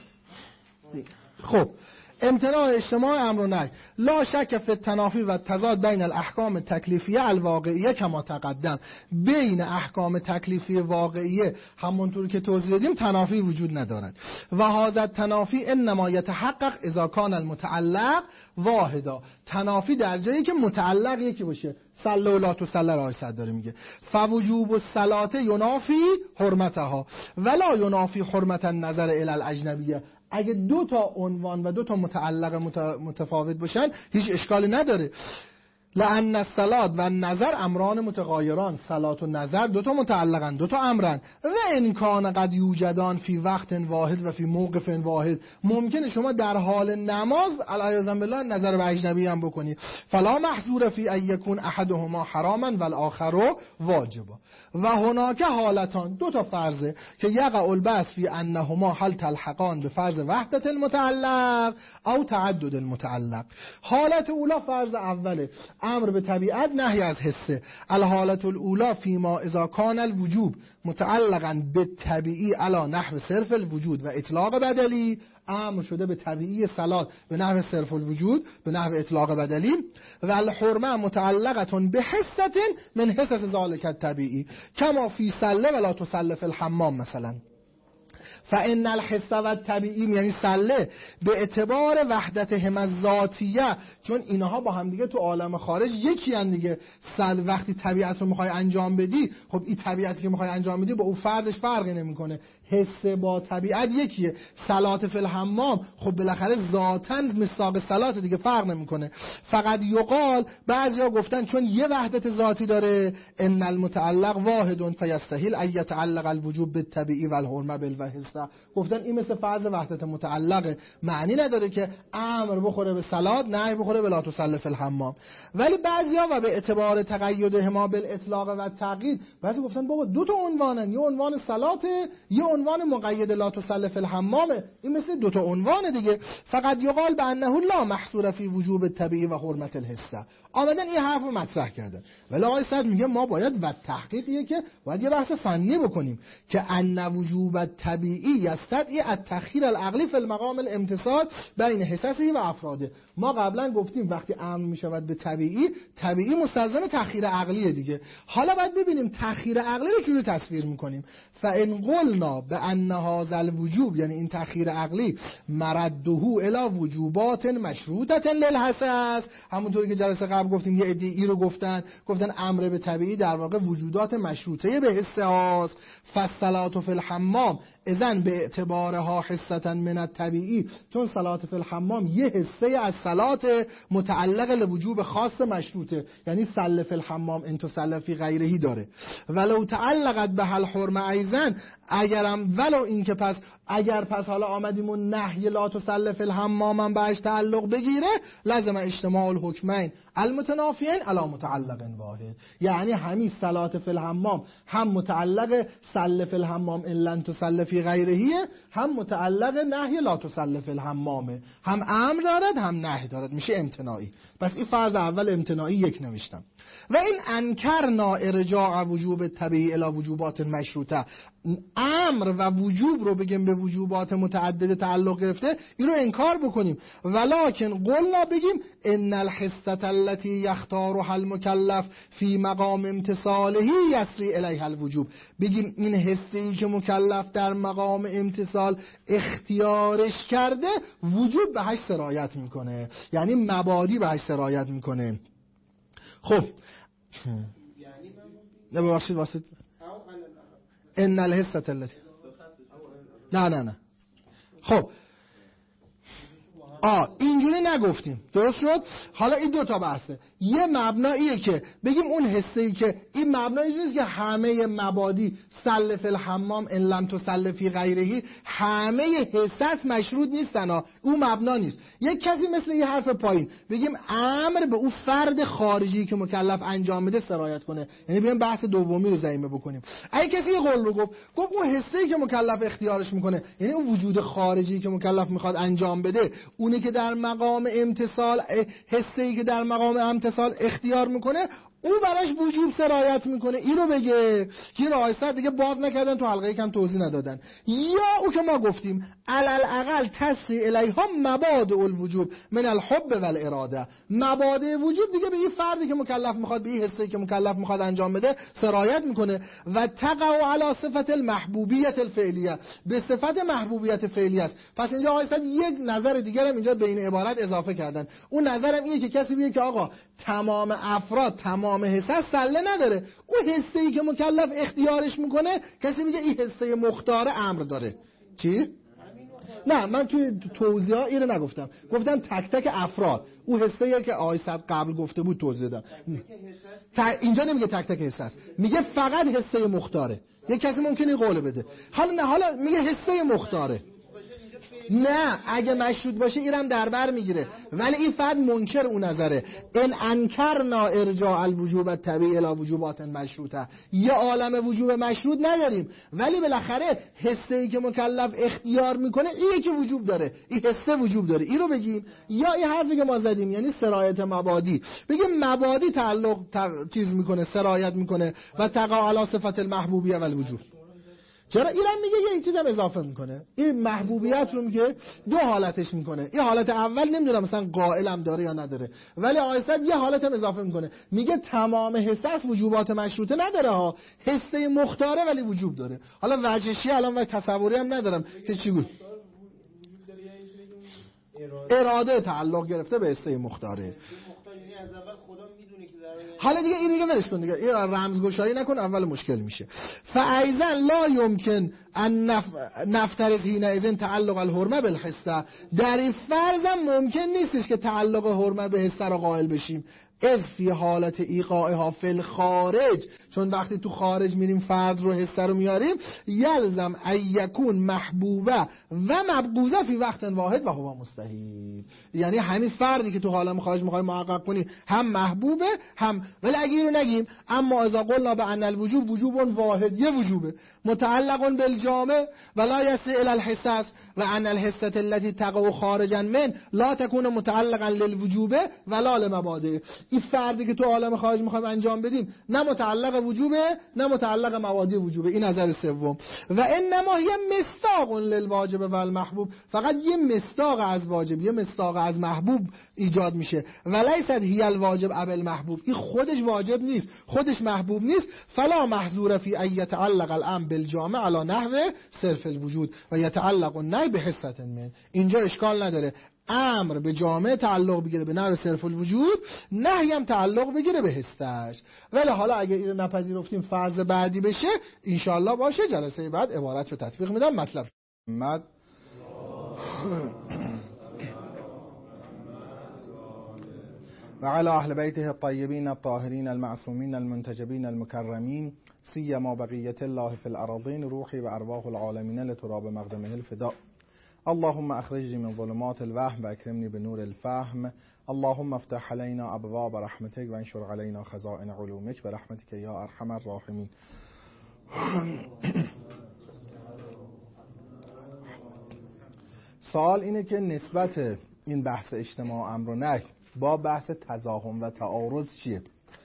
خب امتناع اجتماع امر و نهی لا شک فی التنافی و تضاد بین الاحکام تکلیفیه الواقعیه کما تقدم. بین احکام تکلیفی واقعیه همونطور که توضیح دادیم تنافی وجود ندارد. و هذا التنافی انما یتحقق اذا کان المتعلق واحدا. تنافی در جایی که متعلق یکی باشه. صلی و لا تصلی راه صد داره میگه فوجوب الصلاه ینافی حرمتها ولا ینافی حرمت النظر الی الاجنبیه. اگه دو تا عنوان و دو تا متعلق متفاوت باشن هیچ اشکالی نداره. لأن الصلاة و نظر امران متغایران، صلات و نظر دو تا متعلقن، دو تا امرن. و ان کان قد یوجدان فی وقت واحد و فی موقف واحد. ممکنه شما در حال نماز علیاذ بالله نظر به اجنبی هم بکنی. فلا محظور فی ان یکون احدهما حراما و الاخر واجبا. و هناک حالتان، دو تا فرضه که یقع البحث فی انهما هل تلحقان به فرض وحدت المتعلق او تعدد المتعلق. حالت اولا فرض اوله، امر به طبیعت نهی از حسه. الحالت الاولا فیما اذا کان الوجوب متعلقا به طبیعی علی نحو صرف الوجود و اطلاق بدلی. امر شده به طبیعی صلات به نحو صرف الوجود به نحو اطلاق بدلی. و الحرمه متعلقه به حسه من حسس ذالک الطبیعی کما فی صله ولا تصلی فی الحمام مثلا. فان الحس و طبیعی یعنی صله به اعتبار وحدت هم ذاتیه، چون اینها با هم دیگه تو عالم خارج یکی ان دیگه. وقتی طبیعت رو میخوای انجام بدی، خب این طبیعتی که میخوای انجام بدی با اون فردش فرقی نمیکنه. حس با طبیعت یکیه. صلات فی الحمام خب بالاخره ذاتاً مصداق صلات دیگه فرق نمیکنه. فقط یقال بعضیا گفتن چون یه وحدت ذاتی داره ان المتعلق واحد فیستحیل ان یتعلق الوجوب بالطبیعی والحرمه بالحسه. گفتن این مثل فرض وحدت متعلقه، معنی نداره که امر بخوره به صلات نهی بخوره به لا تصلی فی الحمام. ولی بعضیا و به اعتبار تقیدهما بالاطلاق و تقیید بعضی گفتن بابا دو تا عنوانن، یه عنوان صلات یه عنوان مقید لا تصلی فی الحمام، این مثل دو تا عنوان دیگه. فقط یقال بانه لا محصور فی وجوب الطبیعی و حرمت الحسه. آمدن این حرف رو مطرح کردن. ولی آقای صدر میگه ما باید و تحقیقیه که باید یه بحث فنی بکنیم که ان وجوب الطبیعی یستدعی التخییر العقلی فی المقام الامتصال بین حسسه و افراده. ما قبلا گفتیم وقتی امر میشود به طبیعی مستلزم تخییر عقلیه دیگه. حالا باید ببینیم تخییر عقلی رو چجوری تصویر میکنیم. فان قلنا بان هذا الوجوب، یعنی این تخییر عقلی مرده الی وجوبات مشروطه للحساس، همونطوری که جلسه قبل گفتیم یه عده رو گفتن امر به طبیعی در واقع وجودات مشروطه به حس هاست. فالصلات فی الحمام اذن به اعتبارها حسه من الطبیعی، چون صلات فی الحمام یه حصه از صلات متعلق لوجوب خاص مشروطه، یعنی صل فی الحمام ان تصل فی غیره داره. ولو تعلقت به الحرمه ایضا، اگرم ولو این که اگر حالا آمدیم و نهی لا تصل فی الحمام هم بهش تعلق بگیره لازم اجتماع الحکمین المتنافیین علی متعلق واحد، یعنی همین صلات فی الحمام هم متعلق صل فی الحمام ان لن تصل فی غیره، هم متعلق نهی لا تصل فی الحمام، هم امر دارد هم نهی دارد، میشه امتناعی. پس این فرض اول امتناعی یک نوشتم. و این انکرنا ارجاع وجوب طبیعی الی وجوبات مشروطه، امر و وجوب رو بگیم به وجوبات متعدد تعلق گرفته این رو انکار بکنیم. ولکن قلنا بگیم ان الحسه التي یختارها المکلف فی مقام امتصاله یسری الیها الوجوب، بگیم این حسه‌ای که مکلف در مقام امتصال اختیارش کرده وجوب بهش سرایت میکنه، یعنی مبادی بهش سرایت میکنه. خب نه ببخشید واسه ان الحسه التي نه خب اینجوری نگفتیم، درست شد. حالا این دو تا بحثه. یه مبناییه که بگیم اون حسه‌ای که این مبنایی نیست که همه مبادی سل فی الحمام ان لم تسل فی غیره همه حسس مشروط نیستن، اون مبنا نیست. یک کسی مثل این حرف پایین بگیم امر به اون فرد خارجی که مکلف انجام بده سرایت کنه، یعنی بگیم بحث دومی رو ضمیمه بکنیم. اگه کسی یه قول رو گفت اون حسه‌ای که مکلف اختیارش میکنه، یعنی اون وجود خارجی که مکلف میخواد انجام بده، اونی که در مقام امتصال حسه‌ای که در مقام امتصال اختیار میکنه او براش وجوب سرایت میکنه. اینو بگه که رایسته دیگه باز نکردن تو حلقه کم توضیح ندادن. یا او که ما گفتیم علل اقل تسری الیها مبادئ الوجوب من الحب والاراده، مبادئ وجوب دیگه به این فردی که مکلف میخواد، به این حسی که مکلف میخواد انجام بده سرایت میکنه. و تقع علی صفت المحبوبیت الفعلیه، به صفت محبوبیت فعلی است. پس اینجا رایسته یک نظر دیگر هم اینجا بین عبارت اضافه کردن. اون نظرم اینه که کسی بگه که آقا تمام افراد تمام حسه سله نداره، اون حسه‌ای که مکلف اختیارش میکنه کسی میگه این حسه مختار امر داره. چی؟ نه من توی توضیحات اینو نگفتم، گفتم تک تک افراد. اون حسه‌ای که آقای صد قبل گفته بود توضیح دادم. اینجا نمیگه تک تک حسه است، میگه فقط حسه مختاره. یک کسی ممکنه قول بده، حالا میگه حسه مختاره. نه اگه مشروط باشه اینم دربر میگیره، ولی این فرد منکر اون نظره. ان انکرنا ارجاع الوجوب الطبیعی الی وجوبات مشروطه، یه عالم وجوب مشروط نداریم ولی بالاخره حسه‌ای که مکلف اختیار میکنه اینه که وجوب داره، این حسه وجوب داره، این رو بگیم. یا این حرفی که ما زدیم یعنی سرایت مبادی، بگیم مبادی تعلق چیز میکنه سرایت میکنه و تقع علی صفت المحبوبیه والوجوب. چرا ایران میگه یه چیزم اضافه میکنه، این محبوبیت رو میگه دو حالتش میکنه. این حالت اول نمیدونم مثلا قائلم داره یا نداره، ولی آیسد یه حالت هم اضافه میکنه، میگه تمام حسس وجوبات مشروطه نداره ها، حسه مختاره ولی وجوب داره. حالا وجهشی الان و تصوری هم ندارم که چی بود، اراده تعلق گرفته به حسه مختاره. حالا دیگه این دیگه ولش کن دیگه، این رمزگشایی نکن اول مشکل میشه. فایزن لا یمکن ان نفترض حینئذ تعلق الحرمه بالحصه، در این فرضم ممکن نیستش که تعلق حرمه به حصه را قائل بشیم، از فی حالت ایقاعها فی الخارج، چون وقتی تو خارج میریم فرد رو حصه رو میاریم، یلزم ایکون محبوبه و مبغوضه فی وقت واحد و هو مستحیل. یعنی همین فردی که تو عالم خارج میخوای محقق کنی هم محبوبه هم، ولی اگه رو نگیم اما اذا قلنا بان الوجوب وجوب واحد، یه وجوبه متعلق بالجامع ولا یصل الی الحصص و ان الحصه التي تقع خارجا من لا تكون متعلقا للوجوب ولا لمبادئ. این فردی که تو عالم خارج میخوایم انجام بدیم نه متعلق وجوبه نه متعلق مبادئ وجوبه. این نظر سوم. و انما هی مصداق للواجب و المحبوب، فقط یه مصداق از واجب یه مصداق از محبوب ایجاد میشه. ولیست هی الواجب ابل المحبوب، این خودش واجب نیست خودش محبوب نیست. فلا محظور فی ان یتعلق الامر بالجامع علی نحو صرف الوجود و یتعلق النهی بحصه من. اینجا اشکال نداره امر به جامع تعلق بگیره به نحو صرف الوجود، نهی هم تعلق بگیره به حسش. ولی حالا اگه اینو نپذیرفتیم فرض بعدی بشه انشالله باشه، جلسه بعد عبارتشو تطبیق میدم. مطلب محمد و علی اهل بیته الطیبین الطاهرین المعصومین المنتجبین المکرمین سیما بقیت الله فی الارضین روحی و ارواح العالمین لتراب مقدمه الفداء. اللهم اخرجني من ظلمات الوهم واكرمني بنور الفهم. اللهم افتح علينا ابواب رحمتك وانشر علينا خزائن علومك برحمتك يا ارحم الراحمين. سوال اینه که نسبت این بحث اجتماع امر و نهی با بحث تزاحم و تعارض چیه؟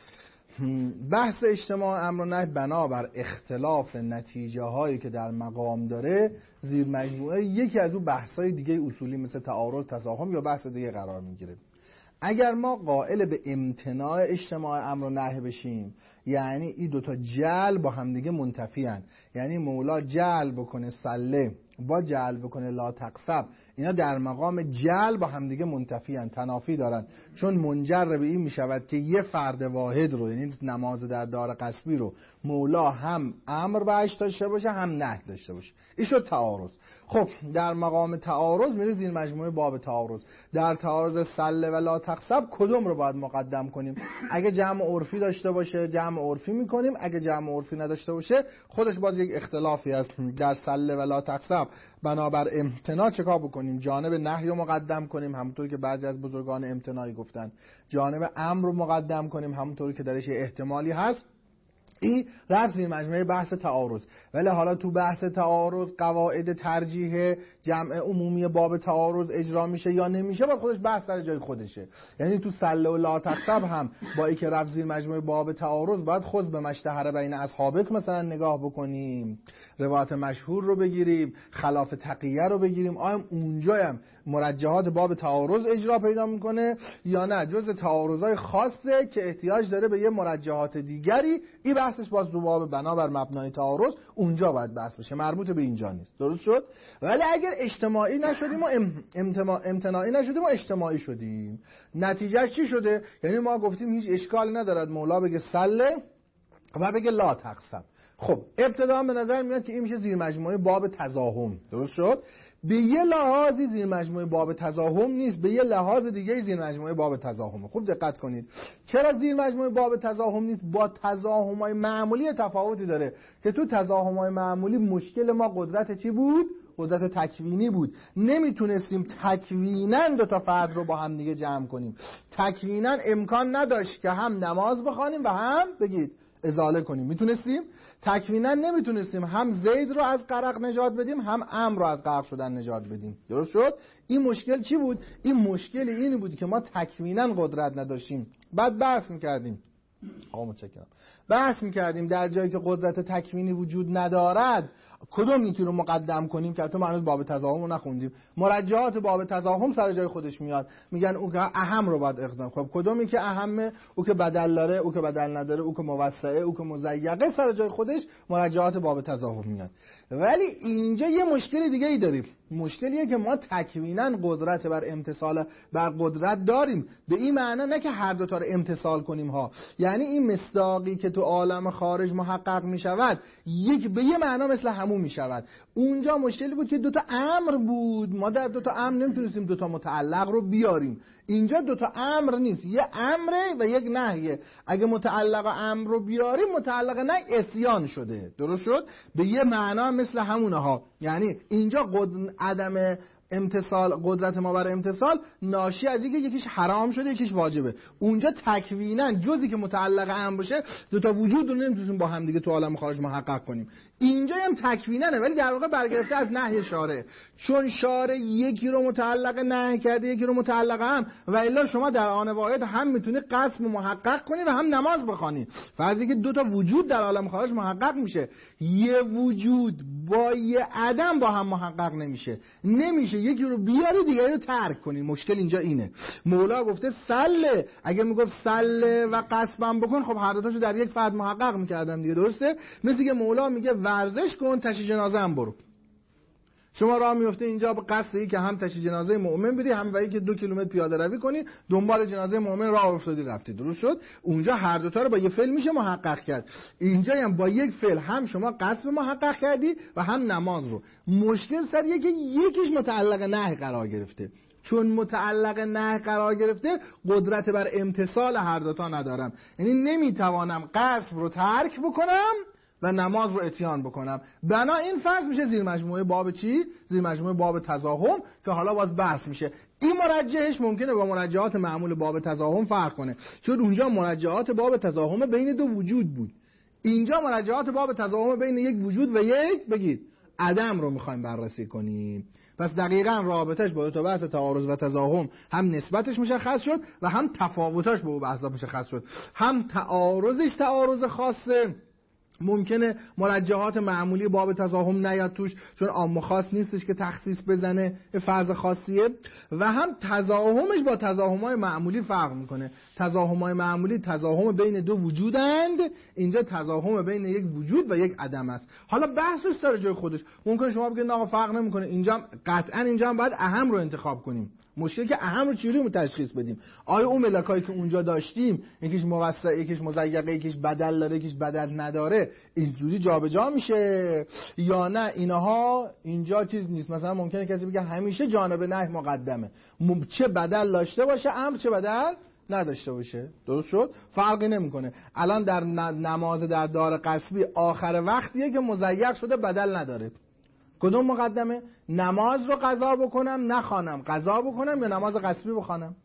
بحث اجتماع امر و نهی بنابر اختلاف نتیجه هایی که در مقام داره زیر مجموعه یکی از اون بحث های دیگه اصولی مثل تعارض، تزاحم یا بحث دیگه قرار میگیره. اگر ما قائل به امتناع اجتماع امر و نهی بشیم، یعنی این دوتا جعل با همدیگه منتفی هن، یعنی مولا جعل بکنه سله با جعل بکنه لا تقصب، اینا در مقام جعل با همدیگه منتفی هن، تنافی دارن، چون منجر به این میشود که یه فرد واحد رو، یعنی نماز در دار قصبی رو، مولا هم امر بهش داشته باشه هم نهی داشته باشه. این شد تعارض. خب در مقام تعارض میره زیر مجموعه باب تعارض. در تعارض سله و لا تقصب کدوم رو باید مقدم کنیم؟ اگه جمع عرفی داشته باشه جمع عرفی میکنیم، اگه جمع عرفی نداشته باشه خودش باز یک اختلافی است. در سله و لا تقصب بنابر امتناع چکار بکنیم؟ جانب نهی رو مقدم کنیم همونطور که بعضی از بزرگان امتناعی گفتن، جانب امر رو مقدم کنیم همونطور که درش احتمالی هست. این رفت زیر مجموعه بحث تعارض. ولی حالا تو بحث تعارض قواعد ترجیح جمع عمومی باب تعارض اجرا میشه یا نمیشه، باید خودش بحث در جای خودشه. یعنی تو سله و لا تقصب هم با اینکه رفت زیر مجموعه باب تعارض باید خود به مشتهر بین اصحابک مثلا نگاه بکنیم، روایت مشهور رو بگیریم، خلاف تقیه رو بگیریم، آیا اونجا هم مرجحات باب تعارض اجرا پیدا میکنه یا نه جز تعارضای خاصه که احتیاج داره به یه مرجحات دیگری. این بحثش باز دو باب بنابر مبنای تعارض اونجا باید بحث بشه، مربوط به اینجا نیست. درست شد؟ ولی اگر اجتماعی نشدیم و امتناعی نشدیم و اجتماعی شدیم، نتیجهش چی شده؟ یعنی ما گفتیم هیچ اشکالی ندارد مولا بگه سله و بگه لا تقصب. خب ابتدا به نظر میاد که این میشه زیر مجموعه باب تزاحم. درست شد؟ به یه لحاظی زیر مجموعه باب تزاحم نیست، به یه لحاظ دیگه زیر مجموعه باب تزاحم. خوب دقت کنید. چرا زیر مجموعه باب تزاحم نیست؟ با تزاحم‌های معمولی تفاوتی داره که تو تزاحم‌های معمولی مشکل ما قدرت چی بود؟ قدرت تکوینی بود. نمیتونستیم تکویناً دو تا فرد رو با هم دیگه جمع کنیم. تکویناً امکان نداشت که هم نماز بخوانیم و هم بگید ازاله کنیم. میتونستیم؟ تکوینا نمیتونستیم هم زید رو از غرق نجات بدیم هم امر رو از غرق شدن نجات بدیم. درست شد؟ این مشکل چی بود؟ این مشکل اینی بود که ما تکوینا قدرت نداشتیم. بعد بحث میکردیم. آقا متشکرم. بحث میکردیم در جایی که قدرت تکوینی وجود ندارد کدوم یکی رو مقدم کنیم که تو هنوز باب تزاحم رو نخوندیم. مرجحات باب تزاحم سر جای خودش میاد، میگن او که اهم رو باید اقدام. خب کدومی که اهمه؟ او که بدل داره، او که بدل نداره، او که موسعه، او که مضیقه، سر جای خودش مرجحات باب تزاحم میاد. ولی اینجا یه مشکل دیگه ای داریم. مشکلیه که ما تکوینا قدرت بر امتصال بر قدرت داریم، به این معنی نه که هر دو تا رو امتصال کنیم ها. یعنی این مصداقی که تو عالم خارج محقق میشود یک به یه معنا مثل همون تموم می شود. اونجا مشکلی بود که دوتا امر بود، ما در دوتا امر نمیتونستیم دوتا متعلق رو بیاریم. اینجا دوتا امر نیست، یه امره و یک نهیه. اگه متعلق امر رو بیاریم متعلق نهی اسیان شده. درست شد؟ به یه معنا مثل همونه ها. یعنی اینجا عدم امتصال، قدرت ما برای امتصال ناشی از اینکه یکیش حرام شده یکیش واجبه. اونجا تکوینا جزی که متعلق هم باشه دو تا وجود رو نمیتونیم با هم دیگه تو عالم خارج محقق کنیم. اینجا هم تکوینا، ولی در واقع برگرفته از نهی شارع، چون شارع یکی رو متعلق نهی کرده یکی رو متعلق هم، و الا شما در آن واحد هم میتونی قسم محقق کنی و هم نماز بخوانی. فرضی که دو تا وجود در عالم خارج محقق میشه، یه وجود با یه عدم با هم محقق نمیشه یکی رو بیاری دیگری رو ترک کنی. مشکل اینجا اینه. مولا گفته سله، اگه میگفت سله و قصبم بکن، خب هر دو تاشو در یک فرد محقق میکردم دیگه. درسته؟ مثل که مولا میگه ورزش کن تشییع جنازه هم برو. شما راه میفته اینجا به قصدی که هم تشییع جنازه مؤمن بدی، هم ولی که 2 کیلومتر پیاده روی کنی دنبال جنازه مؤمن راه افتادی رفتی. درست شد؟ اونجا هر دو تا رو با یه فعل میشه محقق کرد. اینجا هم با یک فعل هم شما قصد محقق کردی و هم نماز رو. مشکل سریه که یکیش متعلق نهی قرار گرفته. چون متعلق نهی قرار گرفته قدرت بر امتصال هر دو تا ندارم، یعنی نمیتوانم قصد رو ترک بکنم و نماز رو اتیان بکنم. بنا این فرض میشه زیر مجموعه باب چی؟ زیر مجموعه باب تزاحم، که حالا باز بحث میشه. این مرجحش ممکنه با مرجحات معمول باب تزاحم فرق کنه، چون اونجا مرجحات باب تزاحم بین دو وجود بود، اینجا مرجحات باب تزاحم بین یک وجود و یک بگید عدم رو میخوایم بررسی کنیم. پس دقیقاً رابطش با دو تا بحث تعارض و تزاحم هم نسبتش مشخص شد و هم تفاوتاش با بحثا مشخص شد. هم تعارضش تعارض خاصه، ممکنه مرجحات معمولی باب تزاحم نیاد توش چون عام و خاص نیستش که تخصیص بزنه، فرض خاصیه. و هم تزاحمش با تزاحم‌های معمولی فرق میکنه. تزاحم‌های معمولی تزاحم بین دو وجودند، اینجا تزاحم بین یک وجود و یک عدم است. حالا بحثش سر جای خودش. ممکن شما بگید آقا فرق نمیکنه، اینجا قطعاً اینجا هم باید اهم رو انتخاب کنیم. مشکلی که اهم رو چجوری تشخیص بدیم؟ آیا اون ملکایی که اونجا داشتیم یکیش موسع یکیش مضیقه یکیش بدل داره یکیش بدل نداره اینجوری جابجا میشه، یا نه اینها اینجا چیز نیست؟ مثلا ممکنه کسی بگه همیشه جانب نهی مقدمه، چه بدل داشته باشه امر چه بدل نداشته باشه. درست شد؟ فرقی نمیکنه. الان در نماز در دار قصبی آخر وقتیه که مضیق شده بدل نداره. کدوم مقدمه؟ نماز رو قضا بکنم نخوانم، قضا بکنم یا نماز قصبی بخوانم؟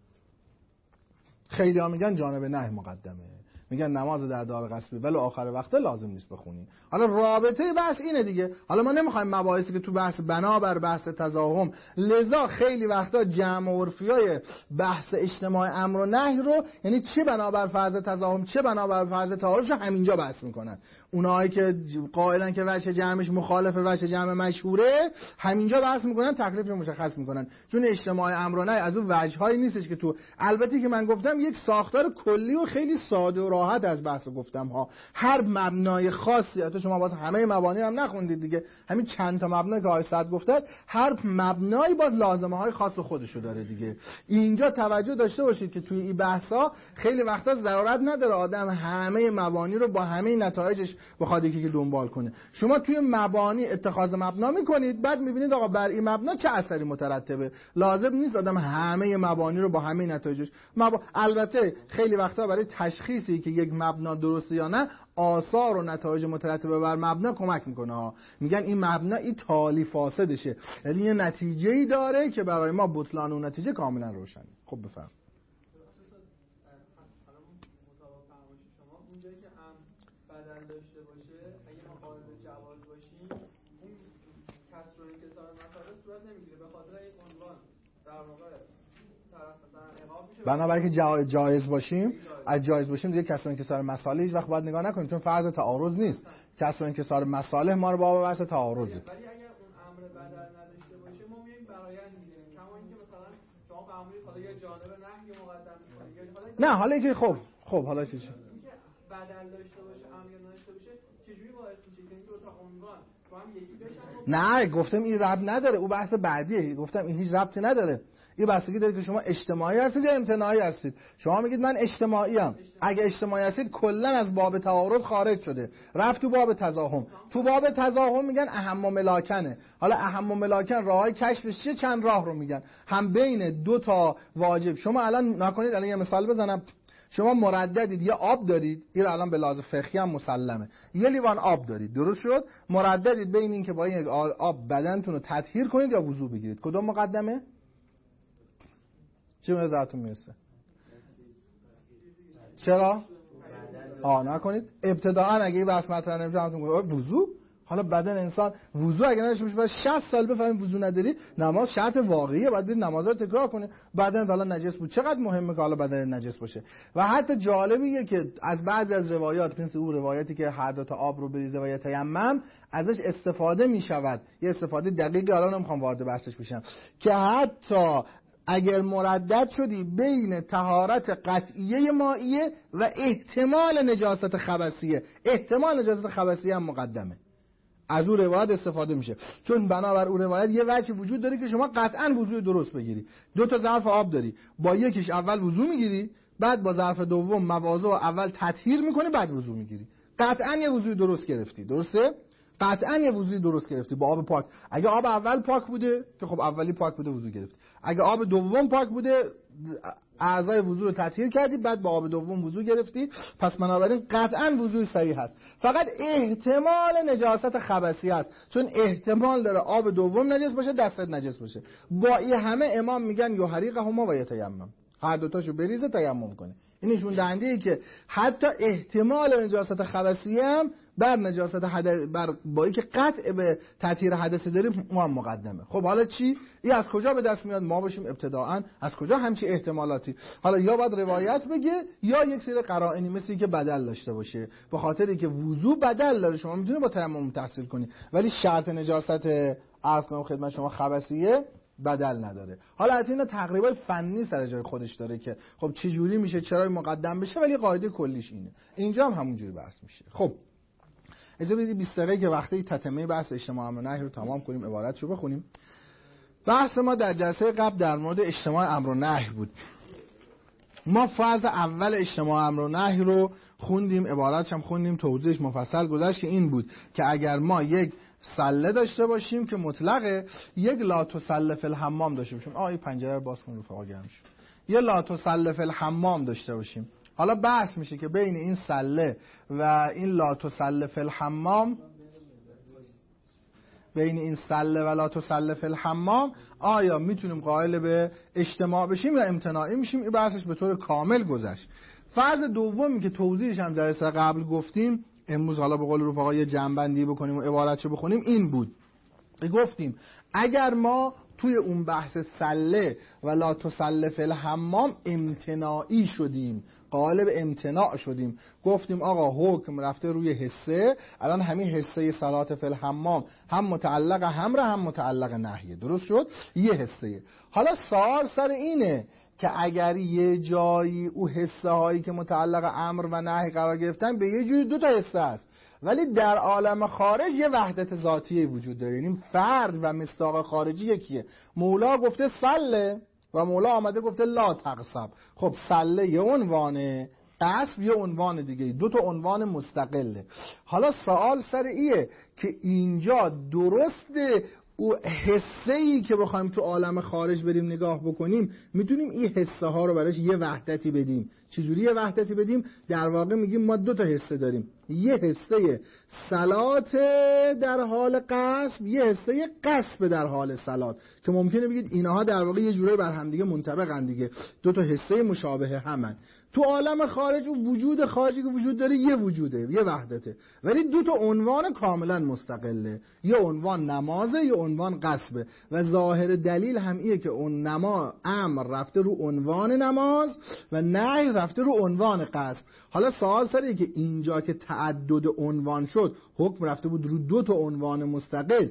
خیلی ها میگن جانب نهی مقدمه، میگن نماز در دار قصبی ولی آخر وقت لازم نیست بخونی. حالا رابطه بحث اینه دیگه. حالا ما نمیخوایم مباحثی که تو بحث بنابر بحث تزاحم، لذا خیلی وقتا جمع عرفیای بحث اجتماع امر و نهی رو، یعنی چه بنابر فرض تزاحم چه بنابر فرض تعارض رو همینجا بحث میکنن. اونایی که قائلن که وجه جمعش مخالف وجه جمع مشهوره همینجا بحث میکنن، تکلیفش رو مشخص میکنن، چون اجتماع امر و نهی از اون وجهایی نیستش که تو، البته که من گفتم یک ساختار کلی و خیلی ساده و راحت از بحث گفتم ها. هر مبنای خاصی، البته شما باز همه مبانی هم نخوندید دیگه، همین چند تا مبنایی که آقای سعد گفتن، هر مبنایی باز لازمه های خاص خودشو داره دیگه. اینجا توجه داشته باشید که توی این بحثا خیلی وقتا ضرورت نداره آدم همه مبانی رو با همه نتایجش بخواد یکی که دنبال کنه. شما توی مبانی اتخاذ مبنا میکنید، بعد میبینید آقا بر این مبنا چه اثری مترتبه. لازم نیست آدم همه مبانی رو با همه نتایجش البته خیلی وقتا برای تشخیصی که یک مبنا درسته یا نه آثار و نتایج مترتبه بر مبنا کمک میکنه ها. میگن این مبنا این تالی فاسدشه، یعنی یه نتیجه‌ای داره که برای ما بطلان اون نتیجه کاملا روشنه. خب بفهم. بدل داشته باشه اگه ما قائل به جواز باشیم اون کسر و انکسار مسائل صورت نمیگیره به خاطر این عنوان در واقع طرف مثلا عقاب میشه. بنابراین که جایز باشیم، از جایز باشیم دیگه کسر و انکسار مصالح هیچ وقت باید نگاه نکنیم، چون فرض تعارض نیست. کسر و انکسار مصالح ما رو با واسه تعارضه. ولی اگر اون امر بدل نداشته باشه ما میایم برآیند میگیریم، کما اینکه مثلا شما فرمودید حالا یا جانب نهی مقدم میکنید نه حالا که خب حالا چی بدل داشته باشه امر نداشته باشه چجوری باعث میشه که این دو تا عنوان تو هم یکی بشن؟ نه گفتم این ربط نداره، او بحث بعدیه. گفتم این هیچ ربطی نداره. این بستگی داره که شما اجتماعی هستید یا امتناعی هستید. شما میگید من اجتماعی ام، اگه اجتماعی هستید کلا از باب تعارض خارج شده، رفت تو باب تزاحم. تو باب تزاحم میگن اهم و ملاکنه. حالا اهم و ملاکن راههای کشفش چیه؟ چند راه رو میگن، هم بین دو تا واجب. شما الان نکنید، الان یه مثال بزنم، شما مرددید، یه آب دارید، این الان به لحاظ فقهی هم مسلمه، یه لیوان آب دارید، درست شد؟ مرددید بین این که با این آب بدنتون رو تطهیر کنید یا وضو بگیرید، کدوم مقدمه؟ چه نظرتون میرسه؟ چرا؟ نکنید ابتداءً اگه این بحث مطرح نمیشه همتون میگه وضو. حالا بدن انسان وضو اگه نداشته باشه، بعد 60 سال بفهمید وضو نداری، نماز شرط واقعیه، باید برید نماز رو تکرار کنه. بدن حالا نجس بود، چقدر مهمه که حالا بدن نجس باشه. و حتی جالبیه که از بعضی از روایات، مثل اون روایتی که هر دو تا آب رو بریزه و یتیمم، ازش استفاده میشود، یه استفاده دقیقی حالا نمیخوام وارد بحثش بشم، که حتی اگر مردد شدی بین طهارت قطعیه مائیه و احتمال نجاست خبثیه، احتمال نجاست خبثیه هم مقدمه، از اون روایت استفاده میشه. چون بنابر اون روایت یه وجه وجود داره که شما قطعاً وضوء درست بگیری. دو تا ظرف آب داری، با یکیش اول وضوء میگیری، بعد با ظرف دوم مواضع اول تطهیر میکنی، بعد وضوء میگیری. قطعاً یه وضوء درست گرفتی، درسته؟ قطعاً یه وضوء درست گرفتی با آب پاک. اگه آب اول پاک بوده که خب اولی پاک بوده وضوء گرفتی. اگه آب دوم پاک بوده اعضای وضو رو تطهیر کردی، بعد با آب دوم وضو گرفتی، پس بنابراین قطعاً وضوء صحیح هست. فقط احتمال نجاست خبثی است، چون احتمال داره آب دوم نجس باشه، دستت نجس باشه. با این همه امام میگن یحریقهما و یتیمم، هر دوتاشو بریزه تیمم کنه. این نشون دهنده ای که حتی احتمال نجاست خبثی هم بر نجاست حدث، بر با اینکه قطع به تطهیر حدثی داریم ما هم مقدمه. خب حالا چی؟ این از کجا به دست میاد؟ ما باشیم ابتداءً از کجا همچی احتمالاتی؟ حالا یا باید روایت بگه یا یک سری قرائنی مثل که بدل داشته باشه، به خاطری که وضو بدل داره. شما میتونید با تیمم تحصیل کنی، ولی شرط نجاست عرض کنم خدمت شما خبثیه بدل نداره. حالا از اینا تقریبا فنی سر جای خودش داره که خب چه جوری میشه، چرا مقدم بشه، ولی قاعده کلیش اینه. اینجا هم همونجوری بحث میشه. خب اجازه بدید 20 دقیقه که وقتی تتمه بحث اجتماع امر و نهی رو تمام کنیم عبارتشو بخونیم. بحث ما در جلسه قبل در مورد اجتماع امر و نهی بود. ما فاز اول اجتماع امر و نهی رو خوندیم، عبارتش هم خوندیم، توضیحش مفصل گذشت که این بود که اگر ما یک سله داشته باشیم که مطلقه، یک لا تسل فی الحمام داشته باشیم. این پنجره رو باز کن رفقا گرم شد. یه لا تسل فی الحمام داشته باشیم. حالا بحث میشه که بین این سله و این لا تسل فی الحمام، بین این سله و لا تسل فی الحمام آیا میتونیم قائل به اجتماع بشیم یا امتناعی میشیم؟ این بحثش به طور کامل گذشت. فرض دومی که توضیحش هم جلسه قبل گفتیم، امروز حالا به قول رفقا یه جنبندی بکنیم و عبارتشو بخونیم، این بود. گفتیم اگر ما توی اون بحث سله و لا تسل فی الحمام امتناعی شدیم، قائل به امتناع شدیم، گفتیم آقا حکم رفته روی حصه، الان همین حصه صلات فی الحمام هم متعلق امر هم متعلق نهیه، درست شد؟ یه حصه. حالا سوال سر اینه که اگر یه جایی او حصه هایی که متعلق امر و نهی قرار گرفتن به یه جوری دو تا حصه است، ولی در عالم خارج یه وحدت ذاتی وجود داره، یعنی فرد و مصداق خارجی یکیه. مولا گفته سله و مولا آمده گفته لا تقصب. خب سله یه عنوانه، قصب یه عنوان دیگه، دو تا عنوان مستقله. حالا سوال سر ایه که اینجا درسته او حسه‌ای که بخوایم تو عالم خارج بریم نگاه بکنیم، میتونیم این حسه ها رو براش یه وحدتی بدیم. چجوری یه وحدتی بدیم؟ در واقع میگیم ما دو تا حسه داریم، یه حسه صلات در حال قصب، یه حسه قصب در حال صلات، که ممکنه بگید اینها در واقع یه جوری بر هم دیگه منطبقن دیگه، دو تا حسه مشابه همن. تو عالم خارج و وجود خارجی که وجود داره یه وجوده، یه وحدته، ولی دو تا عنوان کاملا مستقله، یه عنوان نمازه، یه عنوان قصبه. و ظاهر دلیل هم ایه که اون امر رفته رو عنوان نماز و نهی رفته رو عنوان قصب. حالا سوال سره که اینجا که تعدد عنوان شد، حکم رفته بود رو دو تا عنوان مستقل،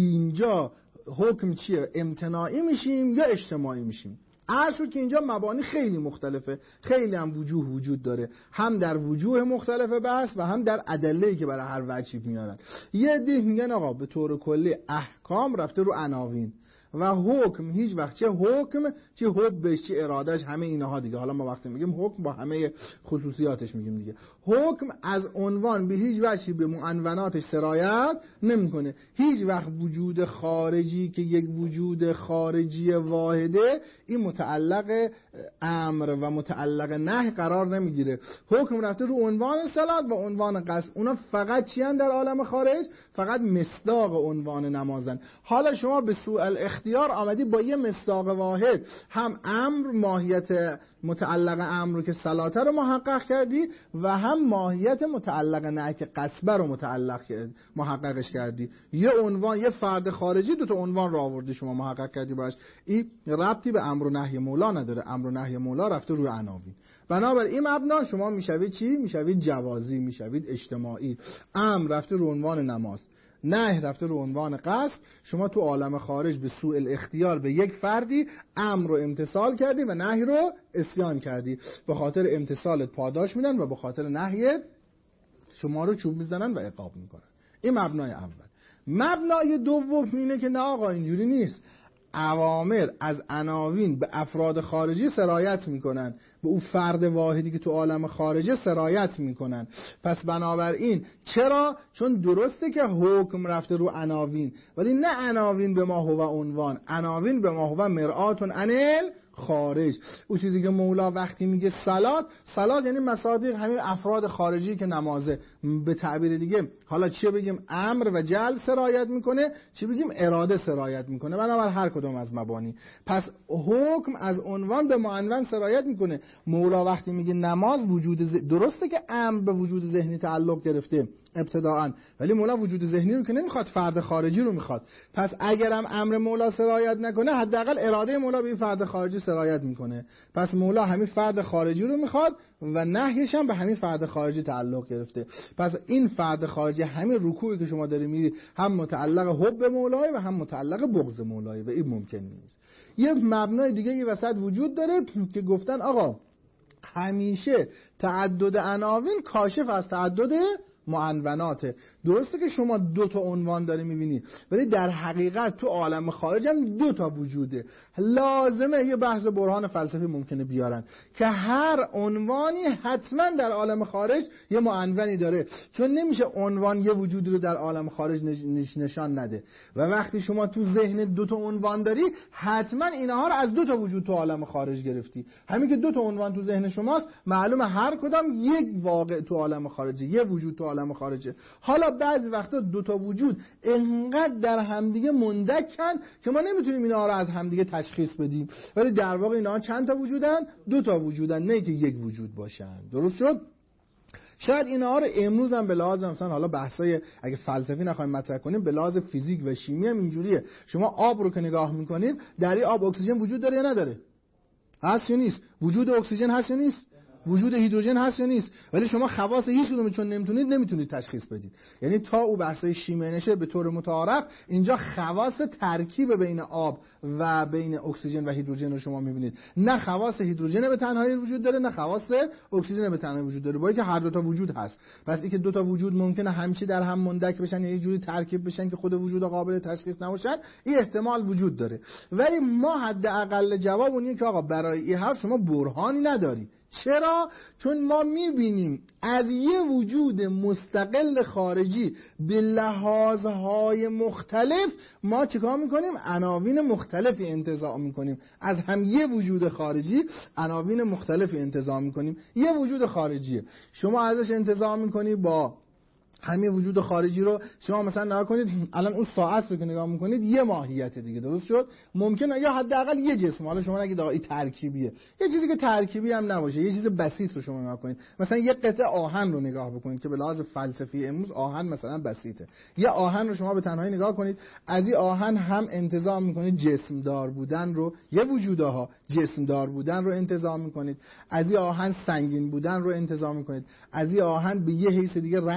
اینجا حکم چیه؟ امتناعی میشیم یا اجتماعی میشیم؟ عرض شد که اینجا مبانی خیلی مختلفه، خیلی هم وجوه وجود داره، هم در وجوه مختلف بحث و هم در ادله‌ای که برای هر وجهی میارن. یه عده میگن آقا به طور کلی احکام رفته رو عناوین و حکم هیچ وقت چه حکم چه حبش چه ارادش همه اینها دیگه. حالا ما وقتی میگیم حکم با همه خصوصیاتش میگیم دیگه. حکم از عنوان به هیچ وجهی به معنوناتش سرایت نمیکنه. هیچ وقت وجود خارجی که یک وجود خارجی واحده این متعلق امر و متعلق نهی قرار نمیگیره. حکم رفته رو عنوان صلات و عنوان قصد. اونا فقط چی ان در عالم خارج؟ فقط مصداق عنوان نمازن. حالا شما به سوء الاختیار آمدی با یه مصداق واحد هم امر ماهیت متعلق امر رو که صلاته رو محقق کردی و هم ماهیت متعلق نهی که قصبه رو محققش کردی. یه عنوان یه فرد خارجی دو تا عنوان رو آوردی شما محقق کردی باش. این ربطی به امر و نهی مولا نداره. امر و نهی مولا رفته روی عناوین. بنابراین این مبنا شما میشوید چی؟ میشوید جوازی، میشوید اجتماعی. امر رفته رو عنوان نماز، نهی رفته رو عنوان قصد. شما تو عالم خارج به سوء الاختیار به یک فردی امر رو امتثال کردی و نهی رو عصیان کردی. به خاطر امتثالت پاداش میدن و به خاطر نهیت شما رو چوب میزنن و عقاب میکنن. این مبنای اول. مبنای دوم اینه که نه آقا اینجوری نیست. اوامر از عناوین به افراد خارجی سرایت میکنن، به اون فرد واحدی که تو عالم خارجی سرایت میکنن. پس بنابراین چرا؟ چون درسته که حکم رفته رو عناوین، ولی نه عناوین به ما هو عنوان، عناوین به ما هو مرآتون انل خارج. اون چیزی که مولا وقتی میگه صلات یعنی مصادیق همین افراد خارجی که نمازه. به تعبیر دیگه حالا چی بگیم؟ امر و جعل سرایت میکنه، چی بگیم؟ اراده سرایت میکنه. بنابر هر کدوم از مبانی. پس حکم از عنوان به معنون سرایت میکنه. مولا وقتی میگه نماز وجود درسته که امر به وجود ذهنی تعلق گرفته ابتداءً، ولی مولا وجود ذهنی رو که نمیخواد، فرد خارجی رو میخواد. پس اگرم امر مولا سرایت نکنه حداقل اراده مولا به این فرد خارجی سرایت میکنه. پس مولا همین فرد خارجی رو میخواد و نهیش هم به همین فرد خارجی تعلق گرفته. پس این فرد خارجی همین رکوعی که شما داری میری هم متعلق حب مولای و هم متعلق بغض مولای و این ممکن نیست. یه مبنای دیگه یه وسط وجود داره که گفتن آقا همیشه تعدد عناوین کاشف از تعدد معنوناته. درسته که شما دو تا عنوان داری میبینی، ولی در حقیقت تو عالم خارج هم دو تا وجوده. لازمه یه بحث برهان فلسفی ممکنه بیارن که هر عنوانی حتما در عالم خارج یه معنونی داره، چون نمیشه عنوان یه وجودی رو در عالم خارج نشان نده. و وقتی شما تو ذهن دو تا عنوان داری حتما اینها رو از دو تا وجود تو عالم خارج گرفتی. همین که دو تا عنوان تو ذهن شماست معلومه هر کدام یک واقع تو عالم خارجه، یه وجود تو عالم خارجه. حالا بعضی وقتا دو تا وجود انقدر در همدیگه مندکن که ما نمیتونیم اینا رو از همدیگه تشخیص بدیم، ولی در واقع اینا چند تا وجودن؟ دو تا وجودن، نه که یک وجود باشن. درست شد؟ شاید اینا رو امروز هم به لحاظ مثلا حالا بحثای اگه فلسفی نخوایم مطرح کنیم به لحاظ فیزیک و شیمی هم اینجوریه. شما آب رو که نگاه میکنید در این آب اکسیژن وجود داره یا نداره؟ هست یا نیست؟ وجود اکسیژن هست یا نیست؟ وجود هیدروژن هست یا نیست؟ ولی شما خواص هیچ کدوم چون نمیتونید تشخیص بدید. یعنی تا او بحثای شیمی نشه به طور متعارف اینجا خواص ترکیب بین آب و بین اکسیژن و هیدروژن رو شما میبینید. نه خواص هیدروژن به تنهایی وجود داره، نه خواص اکسیژن به تنهایی وجود داره، با اینکه هر دو تا وجود هست. پس اینکه دو تا وجود ممکنه همیشه در هم مندک بشن یا یه جوری ترکیب بشن که خود وجود قابل تشخیص نباشن، این احتمال وجود داره. ولی ما حداقل جواب اونیه که آقا برای این حرف شما برهانی نداری. چرا؟ چون ما میبینیم از یه وجود مستقل خارجی به لحاظهای مختلف ما چیکار میکنیم؟ عناوین مختلفی انتزاع میکنیم. از هم یه وجود خارجی عناوین مختلفی انتزاع میکنیم. یه وجود خارجیه، شما ازش انتزاع میکنی با همین وجود خارجی رو. شما مثلا نگاه کنید الان اون ساعت رو که نگاه میکنید یه ماهیت دیگه، درست شد؟ ممکنه یا حداقل یه جسم. حالا شما نگید آقا این ترکیبیه، یه چیزی که ترکیبی هم نباشه، یه چیز بسیط رو شما نگاه کنید. مثلا یه قطعه آهن رو نگاه بکنید که به لحاظ فلسفی امروز آهن مثلا بسیطه. یه آهن رو شما به تنهایی نگاه کنید، از این آهن هم انتزاع میکنید جسم دار بودن رو، یه وجودها جسم دار بودن رو انتزاع میکنید. از این آهن سنگین بودن رو انتزاع میکنید. از این آهن به یه حیث دیگه رنگ انتزاع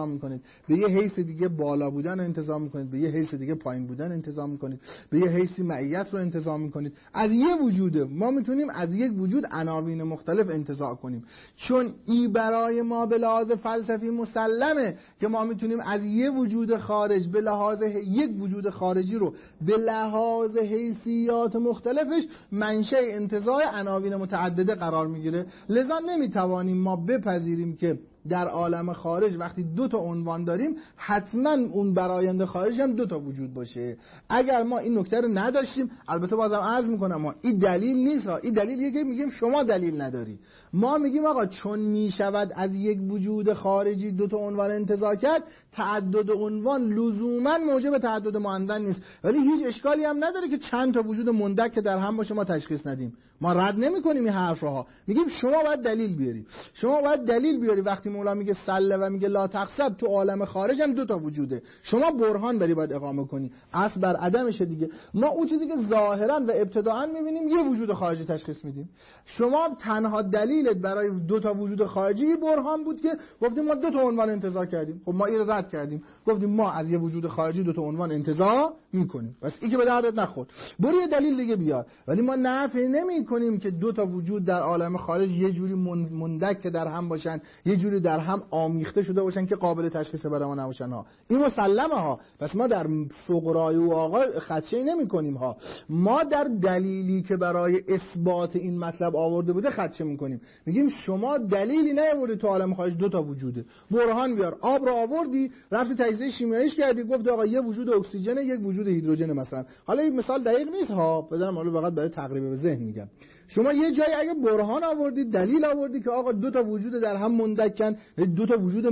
انتظام میکنید، به یه حیث دیگه بالا بودن رو انتظام میکنید، به یه حیث دیگه پایین بودن انتظام میکنید، به یه حیثی معیت رو انتظام میکنید. از یه وجوده ما میتونیم از یک وجود عناوین مختلف انتزاع کنیم، چون این برای ما به لحاظ فلسفی مسلمه که ما میتونیم از یه وجود خارج به لحاظ یک وجود خارجی رو به لحاظ حیثیات مختلفش منشأ انتزاع عناوین متعدده قرار میگیره. لذا نمیتوانیم ما بپذیریم که در عالم خارج وقتی دو تا عنوان داریم حتما اون برآیند خارج هم دو تا وجود باشه. اگر ما این نکته رو نداشتیم، البته بازم عرض میکنم ما این دلیل نیست، این دلیلیه که میگیم شما دلیل نداری. ما میگیم آقا چون میشود از یک وجود خارجی دو تا عنوان انتزاع کرد، تعدد عنوان لزوما موجب تعدد معنون نیست، ولی هیچ اشکالی هم نداره که چند تا وجود مندک در هم باشه ما تشخیص ندیم. ما رد نمی‌کنیم این حرفها، میگیم شما باید دلیل بیاری. شما باید دلیل بیاری. وقتی مولا میگه سله و میگه لا تقصب، تو عالم خارج هم دو تا وجوده، شما برهان بری باید اقامه کنی، اصل بر عدمشه دیگه. ما اون چیزی که ظاهرا و ابتداءا میبینیم یه وجود خارجی تشخیص میدیم. شما تنها دلیلت برای دو تا وجود خارجی برهان بود که گفتیم ما دو تا عنوان انتزاع کردیم. خب ما این رد کردیم، گفتیم ما از یه وجود خارجی دو تا عنوان انتزاع میکنیم، بس این که به دردت نخورد، برو یه دلیل دیگه بیار. ولی ما نفی نمی‌کنیم که دو تا وجود در عالم خارج یه جوری مندک در هم باشن، یه جوری در هم آمیخته شده باشن که قابل تشخیص برای ما نباشن ها. این مسلمه ها. پس ما در فقرای و آقا خدشه نمی‌کنیم ها. ما در دلیلی که برای اثبات این مطلب آورده بوده خدشه می‌کنیم. میگیم شما دلیلی نیاوردی تو عالم خارج دو تا وجوده، برهان بیار. آب رو آوردی، رفتی تجزیه شیمیاییش کردی، گفت آقا یه وجود اکسیژن، یک وجود هیدروژن مثلا. حالا این مثال دقیق نیست ها، بدونم حالا فقط برای تقریب به ذهن میگم. شما یه جایی اگه برهان آوردی، دلیل آوردی که آقا دو تا وجود در هم مندکن، دو تا وجود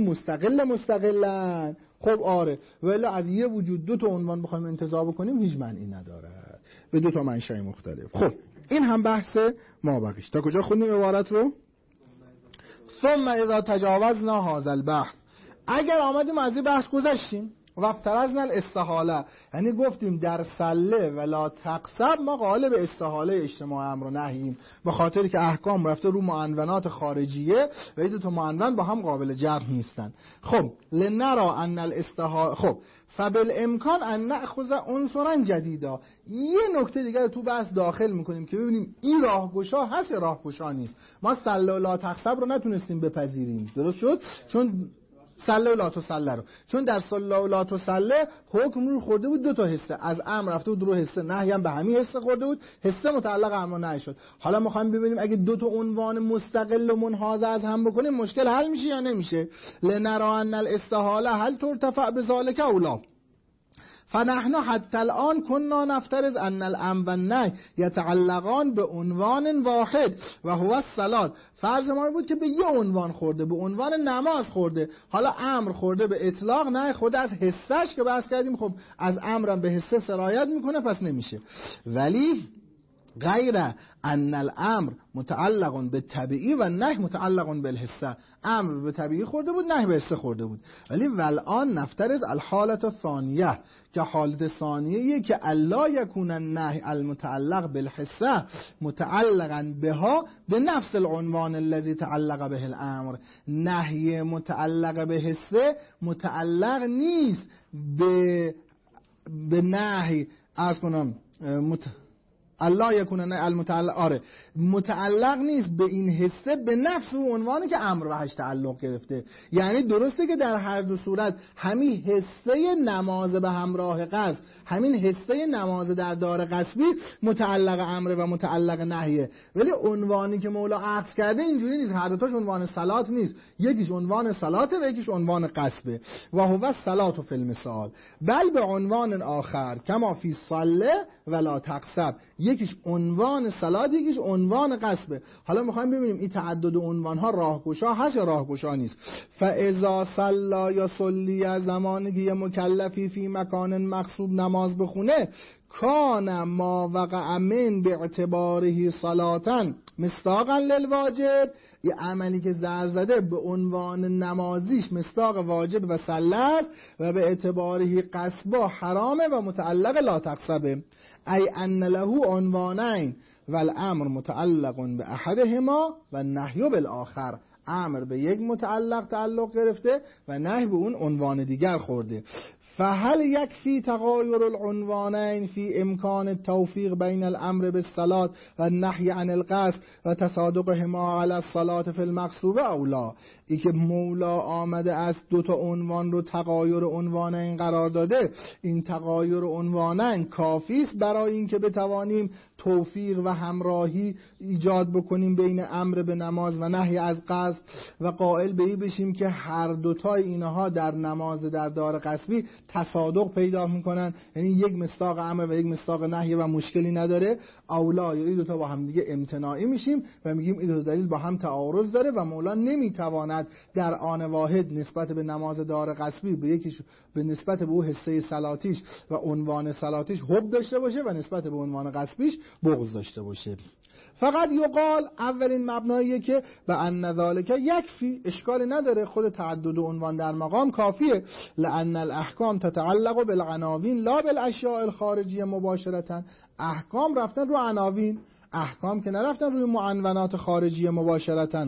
مستقلن، خب آره، ولی از یه وجود دو تا عنوان بخوایم انتزاع بکنیم هیچ معنی نداره، به دو تا منشأ مختلف. خب این هم بحث ما بقیش. تا کجا خوندیم عبارت رو؟ ثم اذا تجاوزنا هذا البحث، اگر آمدیم از این بحث گذشتیم و افترضنا الاستحاله، یعنی گفتیم در سله ولا تقصب ما قالب استحاله اجتماع امر و نهییم، به خاطر که احکام رفته رو معنونات خارجیه و این دو تا معنون با هم قابل جمع نیستن. خب لنرا ان الاستحاله، خب فبالامکان ان ناخذ عنصرا جدیدا، یه نکته دیگر تو بحث داخل میکنیم که ببینیم این راهگشا هست یا راهگشا نیست. ما سله ولا تقصب رو نتونستیم بپذیریم، درست شد؟ چون سله و لا تسله رو، چون در سله و لا تسله حکم رو خورده بود دو تا حصه، از امر رفته بود رو حصه، نهی هم به همین حصه خورده بود، حصه متعلق امر نهی شد. حالا میخوایم ببینیم اگه دو تا عنوان مستقل و منحاز از هم بکنیم مشکل حل میشه یا نمیشه. لنرا ان الاستحاله هل ترتفع بذلک او لا، فنحن حتی الان كنا نفترض ان الامر و النهی یتعلقان به عنوان واحد و هو الصلات. فرض ما بود که به یه عنوان خورده، به عنوان نماز خورده. حالا امر خورده به اطلاق، نهی خورده از حسش که بحث کردیم. خب از امرم به حسه سرایت میکنه، پس نمیشه. ولی غیر ان الامر متعلق بالطبیعی و نهی متعلق بالحسه، امر به طبیعی خورده بود، نهی به حسه خورده بود. ولی والآن نفترض الحالت الثانیه، که حالت ثانیه که الا یکون النهی المتعلق بالحسه متعلقا بها به نفس العنوان الذي تعلق به الامر، نهی متعلق به حسه متعلق نیست به نهی از کنم الله یکون المتعلق، متعلق نیست به این حسه به نفس اون عنوانی که امر بهش تعلق گرفته. یعنی درسته که در هر دو صورت همین حسه نماز به همراه قصد، همین حسه نماز در دار قصبی متعلق امر و متعلق نهیه، ولی عنوانی که مولا عکس کرده اینجوری نیست. هر دو تاش عنوان صلات نیست، یکیش عنوان صلاته و یکیش عنوان قصبه. و هو الصلات فی المثال، بل به عنوان آخر کما فی صله ولا تقصب، یکیش عنوان صلات یکیش عنوان قصبه. حالا میخوایم ببینیم این تعدد عنوان ها راهگشا هست یا راهگشا نیست. فاذا صلى یا صلی، از زمانی که یه مکلفی فی مکان مغصوب نماز بخونه، کان ما وقع من باعتباره صلاتا مصداقا للواجب، یه عملی که زر زده به عنوان نمازیش مصداق واجب و صله است و به اعتباره قصبا حرامه و متعلق لا تقصبه. ای ان له عنوانین والامر متعلق به احدهما و النهی بالآخر، امر به یک متعلق تعلق گرفته و نهی به اون عنوان دیگر خورده. فهل یکفی تغایر العنوانین فی امکان التوفیق بین الامر بالصلاة و النهی عن القصد و تصادقهما علی الصلاة فی المقصوبه او لا؟ ای که مولا آمده از دو تا عنوان رو تغایر عنوانین قرار داده، این تغایر عنوانین کافی است برای اینکه بتوانیم توفیق و همراهی ایجاد بکنیم بین امر به نماز و نهی از قصد و قائل به این بشیم که هر دوتای اینها در نماز در دار قصبی تصادق پیدا میکنن، یعنی یک مصداق امر و یک مصداق نهی و مشکلی نداره. اولا یا این دوتا با هم دیگه امتناعی میشیم و میگیم این دو دلیل با هم تعارض داره و مولا نمیتواند در آن واحد نسبت به نماز دار قصبی به یکیش به نسبت به او حصه صلاتیش و عنوان صلاتیش حب داشته باشه و نسبت به عنوان قصبیش بغض داشته باشه. فقط یقال اولین مبناییه که به ان ذالک یکفی، اشکالی نداره، خود تعدد عنوان در مقام کافیه. لان الاحکام تتعلق بالعناوین لا بالاشیاء الخارجیه مباشرتا. احکام رفتن رو عناوین، احکام که نرفتن روی معنونات خارجیه مباشرتا.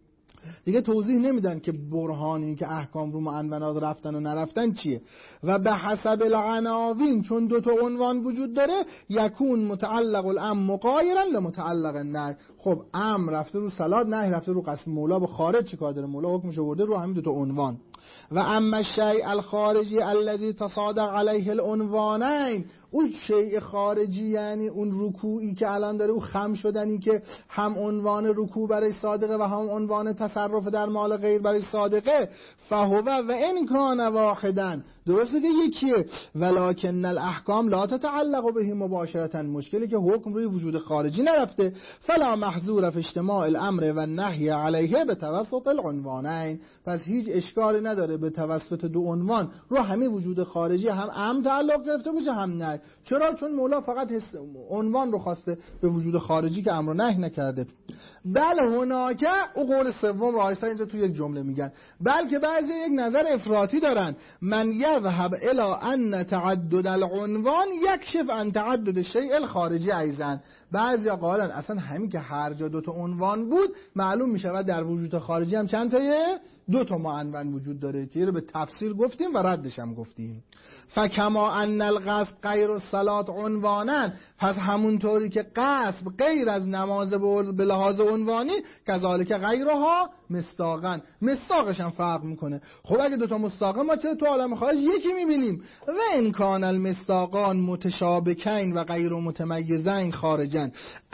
دیگه توضیح نمیدن که برهان این که احکام رو معنونات رفتن و نرفتن چیه. و به حسب العناوین، چون دو تا عنوان وجود داره، یکون متعلق الامر مغایرا لمتعلق النهی. خب امر رفته رو صلات، نهی رفته رو قصد. مولا با خارج چیکار داره؟ مولا حکمش آورده رو همین دو تا عنوان. و اما الشیء الخارجی الذي تصادق علیه العنوانین، اون شیء خارجی یعنی اون رکوعی که الان داره، اون خم شدنی که هم عنوان رکوع برای صادقه و هم عنوان تصرف در مال غیر برای صادقه، فهو و ان کان واحدا، درسته که یکیه، ولکن الاحکام لا تتعلق به مباشرتا، مشکلی که حکم روی وجود خارجی نرفته. فلا محظور فی اجتماع الامر و النهی علیه به توسط العنوانین، پس هیچ اشکالی نداره به توسط دو عنوان رو همین وجود خارجی هم امر تعلق گرفته باشه هم نهی. چرا؟ چون مولا فقط عنوان رو خواسته، به وجود خارجی که امر نهی نکرده. بل هناکه، او قول سوم رایسته اینجا تو یک جمله میگن، بلکه بعضی یک نظر افراطی دارن، من یذهب الی ان تعدد العنوان یکشف عن تعدد الشیء الخارجی ایضا. بعضی قائلن اصلا همین که هر جا دو تا عنوان بود معلوم میشود در وجود خارجی هم چند تایه؟ دو تا معنون وجود داره که رو به تفصیل گفتیم و ردش هم گفتیم. فکما ان القصد غیر الصلاة عنوانا، پس همونطوری که قصد غیر از نماز به لحاظ عنوانی، کذالک غیرها مصداقا، مصداقش هم فرق میکنه. خب اگه دوتا مصداقه ما چرا تو عالم خارج یکی میبینیم؟ و ان کان المصداقان متشابکین و غیر متمیزین خارجن،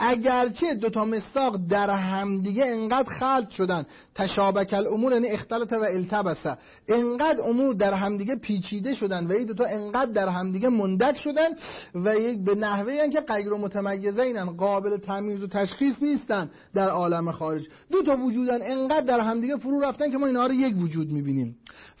اگرچه دوتا مصداق در همدیگه انقدر خلط شدن، تشابک الامور یعنی اختلط و التبسه، انقدر امور در همدیگه پیچیده شدن و این دوتا انقدر در همدیگه مندک شدن و یک به نحوهی ان که غیر متمیزینن، قابل تمییز و تشخیص نیستن در عالم خارج. دوتا وجودن انقدر در همدیگه فرو رفتن که ما اینها رو یک وجود میبینیم.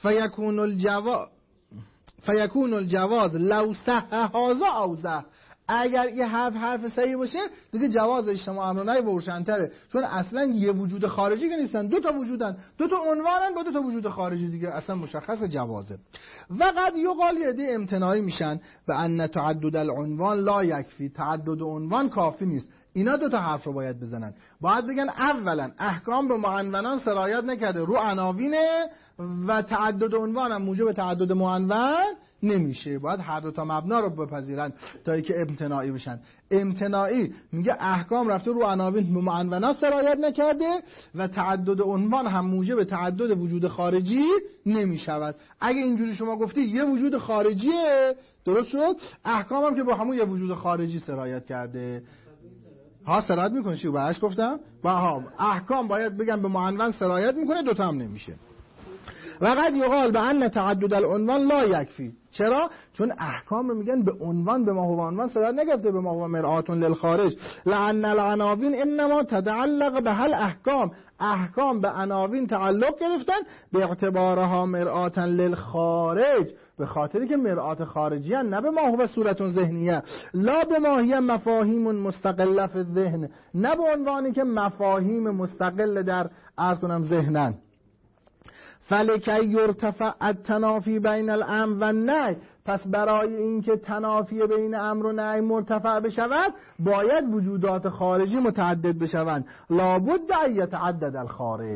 فیکون الجواز لو صح هذا او ذا، اگر یه حرف صحیح باشه دیگه جواز اجتماع امر و نهی روشن‌تره، چون اصلا یه وجود خارجی که نیستن، دو تا وجودن، دو تا عنوانن با دو تا وجود خارجی، دیگه اصلا مشخص جوازه. و قد یقال یده امتناعی میشن به ان تعدد العنوان لا یکفی، تعدد عنوان کافی نیست. اینا دو تا حرف رو باید بزنن، باید بگن اولا احکام به معنونان سرایت نکرده، رو عناوینه و تعدد عنوان هم موجب تعدد معنون نمیشه. باید هر دو تا مبنا رو بپذیرن تا اینکه امتناعی بشن. امتناعی میگه احکام رفته رو عناوین به معنونات سرایت نکرده و تعدد عنوان هم موجب تعدد وجود خارجی نمیشود. اگه اینجوری شما گفتی یه وجود خارجیه، درست شد، احکام هم که با همون یه وجود خارجی سرایت کرده. ها سرایت میکنه چی؟ بهش گفتم با احکام باید بگم به معنون سرایت میکنه، دوتا هم نمیشه. و قد یقال به ان تعدد العنوان لا یکفی. چرا؟ چون احکام رو میگن به عنوان به ما هو عنوان سرایت نگرفته، به ما هو مرآت للخارج. لان العناوین انما تتعلق به هل احکام، احکام به عناوین تعلق گرفتن به اعتبارها مرآت للخارج، به خاطری که مرآت خارجی هن، نه به ما هو صورت ذهنیه، لا به ما هی مفاهیم مستقله فی الذهن، نه به عنوانی که مفاهیم مستقل در عرض کنم ذهنن. فلکی یرتفع التنافی بین الامر و النهی، پس برای اینکه تنافی بین امر و نهی مرتفع بشود باید وجودات خارجی متعدد بشوند. لابد ان یتعدد الخارج،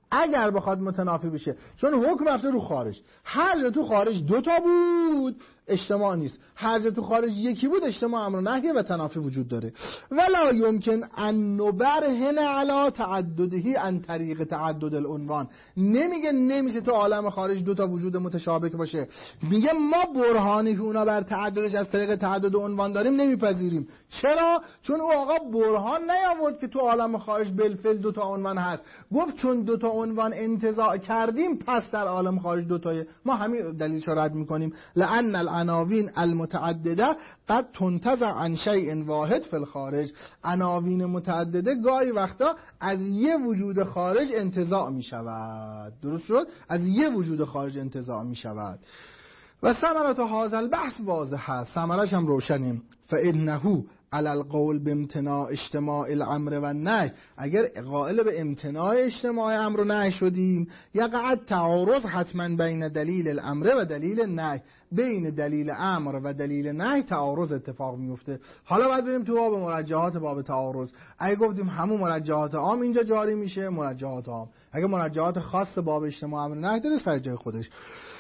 اگر بخواد متنافی بشه، چون حکم رفته رو خارج، هر جا تو خارج 2 تا بود اجتماع نیست، هر جا تو خارج یکی بود اجتماع امر و نهی و تنافی وجود داره. ولا یمکن ان نبرهن علی تعدده عن طریق تعدد العنوان. نمیگه نمیشه تو عالم خارج 2 تا وجود متشابه باشه، میگه ما برهانی که اونا بر تعددش از طریق تعدد عنوان داریم نمیپذیریم. چرا؟ چون او آقا برهان نیاورد که تو عالم خارج بالفعل 2 تا عنوان هست، گفت چون 2 تا عنوان انتزاع کردیم پس در عالم خارج 2 تایه. ما همین دلیلش رو رد میکنیم. لأن العناوین المتعدده قد تنتزع عن شیء واحد فی الخارج. عناوین متعدده گاهی وقتا از یه وجود خارج انتزاع میشود. درست شد؟ از یه وجود خارج انتزاع میشود. و ثمرة هذا البحث واضح است، ثمرش هم روشنیم. فإنه علی القول بامتناع اجتماع الامر و النهی. اگر قائل به امتناع اجتماع امر و نهی شدیم، یقع تعارض حتما بین دلیل الامر و دلیل النهی. بین دلیل امر و دلیل نهی تعارض اتفاق میفته. حالا باید بریم تو باب مرجحات باب تعارض. اگه گفتیم همون مرجحات عام اینجا جاری میشه، مرجحات عام. اگه مرجحات خاص باب اجتماع امر و نهی داره سر جای خودش.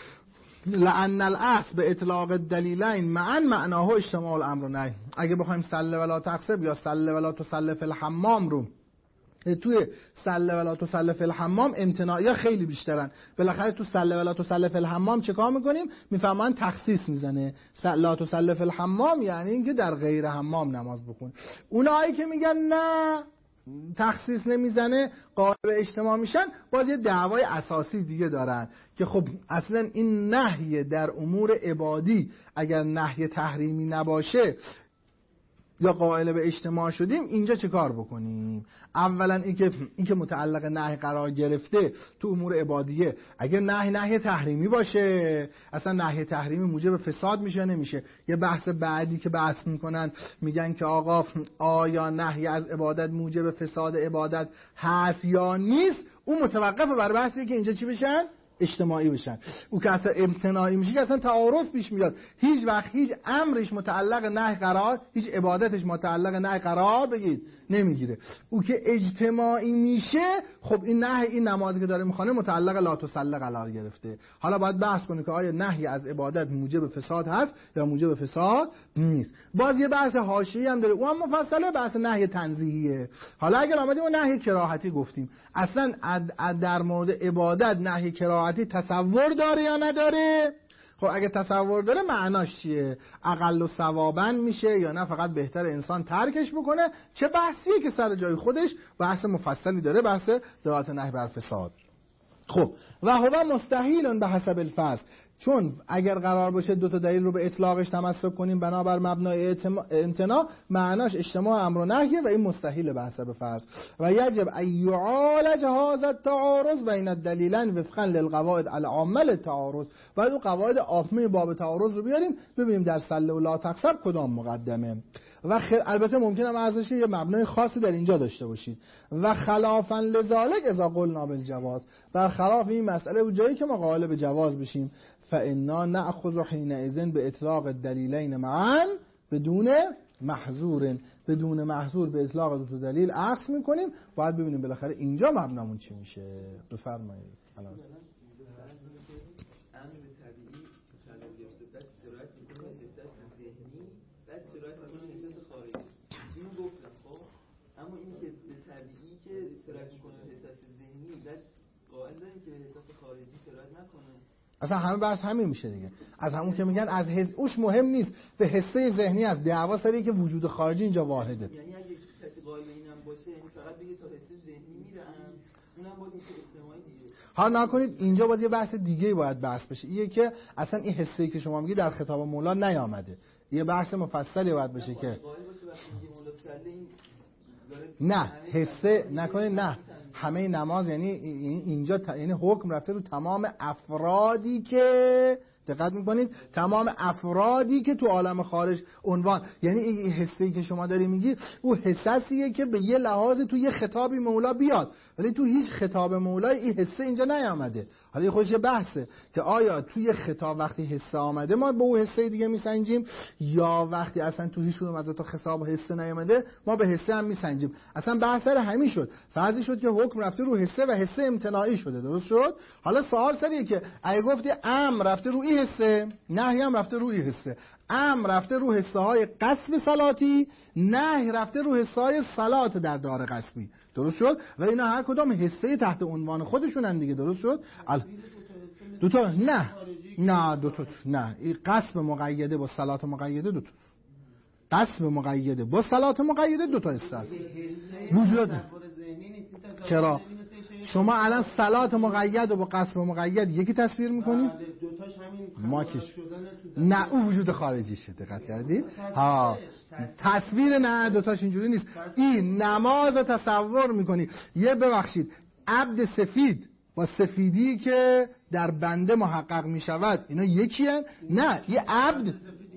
لأن الاصل به اطلاق الدلیلین معا معناه اجتماع الامر و نهی. اگه بخوایم سله ولا تقصب یا سله ولا تسله فی الحمام رو توی سله ولا تسله فی الحمام امتناعی خیلی بیشترن، بالاخره تو سله ولا تسله فی الحمام چه کار میکنیم؟ میفهمن تخصیص میزنه. سله تسله فی الحمام یعنی اینکه در غیر حمام نماز بخون. اونایی که میگن نه تخصیص نمیزنه قائل به اجتماع میشن، باز یه دعوای اساسی دیگه دارن که خب اصلا این نهی در امور عبادی اگر نهی تحریمی نباشه یا قائل به اجتماع شدیم اینجا چه کار بکنیم؟ اولا این که متعلق نهی قرار گرفته تو امور عبادیه، اگر نهی تحریمی باشه اصلا نهی تحریمی موجب فساد میشه نمیشه. یه بحث بعدی که بحث میکنن میگن که آقا آیا نهی از عبادت موجب فساد عبادت هست یا نیست، اون متوقفه بر بحثی که اینجا چی بشن؟ اجتماعی بشن. او که اصلا امتناعی میشه که اصلا تعارض پیش میاد. هیچ وقت هیچ امرش متعلق نهی قرار، هیچ عبادتش متعلق نهی قرار بگید نمیگیره. او که اجتماعی میشه خب این نهی، این نمازی که داره میخونه متعلق لا تصلی قرار گرفته. حالا باید بحث کنیم که آیا نهی از عبادت موجب فساد هست یا موجب فساد نیست. باز یه بحث حاشیه‌ای هم داره، اون هم مفصله، بحث نهی تنزیهیه. حالا اگر آمدیم اون نهی کراهتی گفتیم، اصلا در مورد عبادت نهی کراهتی تصور داره یا نداره؟ خب اگه تصور داره معناش چیه؟ اقل و ثوابن میشه یا نه فقط بهتر انسان ترکش بکنه؟ چه بحثیه که سر جای خودش بحث مفصلی داره، بحث دلالت نهی بر فساد. خب و هو مستحیل به حسب الفصل، چون اگر قرار باشه 2 تا دلیل رو به اطلاقش تمسک کنیم بنابر مبنای امتناع، معناش اجتماع امر و نهیه و این مستحیل به حسب فرض. و یجب ان یعالج هذا التعارض بین الدلیلین وفقا للقواعد العامه للتعارض. بعد اون قواعد عامه باب تعارض رو بیاریم ببینیم در سله و لا تقصب کدام مقدمه. و البته ممکنه ارزش یه مبنای خاصی در اینجا داشته باشید. و خلافا لذالک اذا قلنا بالجواز، برخلاف این مسئله و جایی که ما قائل به جواز بشیم، فإنا نأخذ حينئذ بإطلاق الدلیلین معا بدون محظور، بدون محظور به اطلاق 2 تا دلیل اخذ میکنیم. باید ببینیم بالاخره اینجا مبنامون چی میشه. بفرمایید. الان اما این که به طبیعی که سرایت میکنه حساس ذهنی بعد قائل داریم که حساس خارجی سرایت نکنه. اصلا همه بحث همین میشه دیگه. از همون که میگن از اوش مهم نیست، به حسه ذهنی از دعوا سری که وجود خارجی اینجا واحده. یعنی اگه کسی قائل به اینم باشه یعنی فقط بگه تا حسه ذهنی میرم، اونم باید میشه اجتماعی دیگه. ها نکنید اینجا باید یه بحث دیگه باید بحث بشه. اینه که اصلا این حسه که شما میگی در خطاب مولا نیامده. یه بحث مفصلی باید بشه که قائل باشه وقتی میگه مولا سله این نه حسه نکنید، نه همه نماز یعنی اینجا یعنی حکم رفته رو تمام افرادی که دقت میکنید تمام افرادی که تو عالم خارج عنوان، یعنی این حسی که شما داری میگی او حساسیه که به یه لحاظ تو یه خطابی مولا بیاد، ولی تو هیچ خطاب مولای این حسه اینجا نیامده. حالا یه خودش بحثه که آیا توی خطاب وقتی حسه آمده ما به اون حسه دیگه میسنجیم، یا وقتی اصلا تو هیچ کدوم از تا خطاب حسه نیامده ما به حسه هم میسنجیم. اصلا بحث سر همین شد، فرضی شد که حکم رفته رو حسه و حسه امتناعی شده، درست شد؟ حالا سوال سریه که اگه گفتی امر رفته رو این حسه، نهی هم رفته رو این حسه، امر رفته رو حسه های قصب صلاتی، نهی رفته رو حسه های صلات در دار قصبی، درست شد؟ و اینا هر کدام حسه تحت عنوان خودشونن دیگه، درست شد؟ دوتا نه دوتا نه، این قصب مقیده با صلات مقیده دوتا، قصب مقیده با صلات مقیده دوتا حسه است. وجود چرا؟ شما الان صلات مقید و با قصب مقید یکی تصویر میکنید؟ دوتاش همین ماکش نه، اون وجود خارجی شده، دقت کردید؟ ها تصویر نه، دوتاش اینجوری نیست. این نماز تصور میکنی، یه ببخشید عبد سفید با سفیدی که در بنده محقق میشود اینا یکی هن؟ نه، یه عبد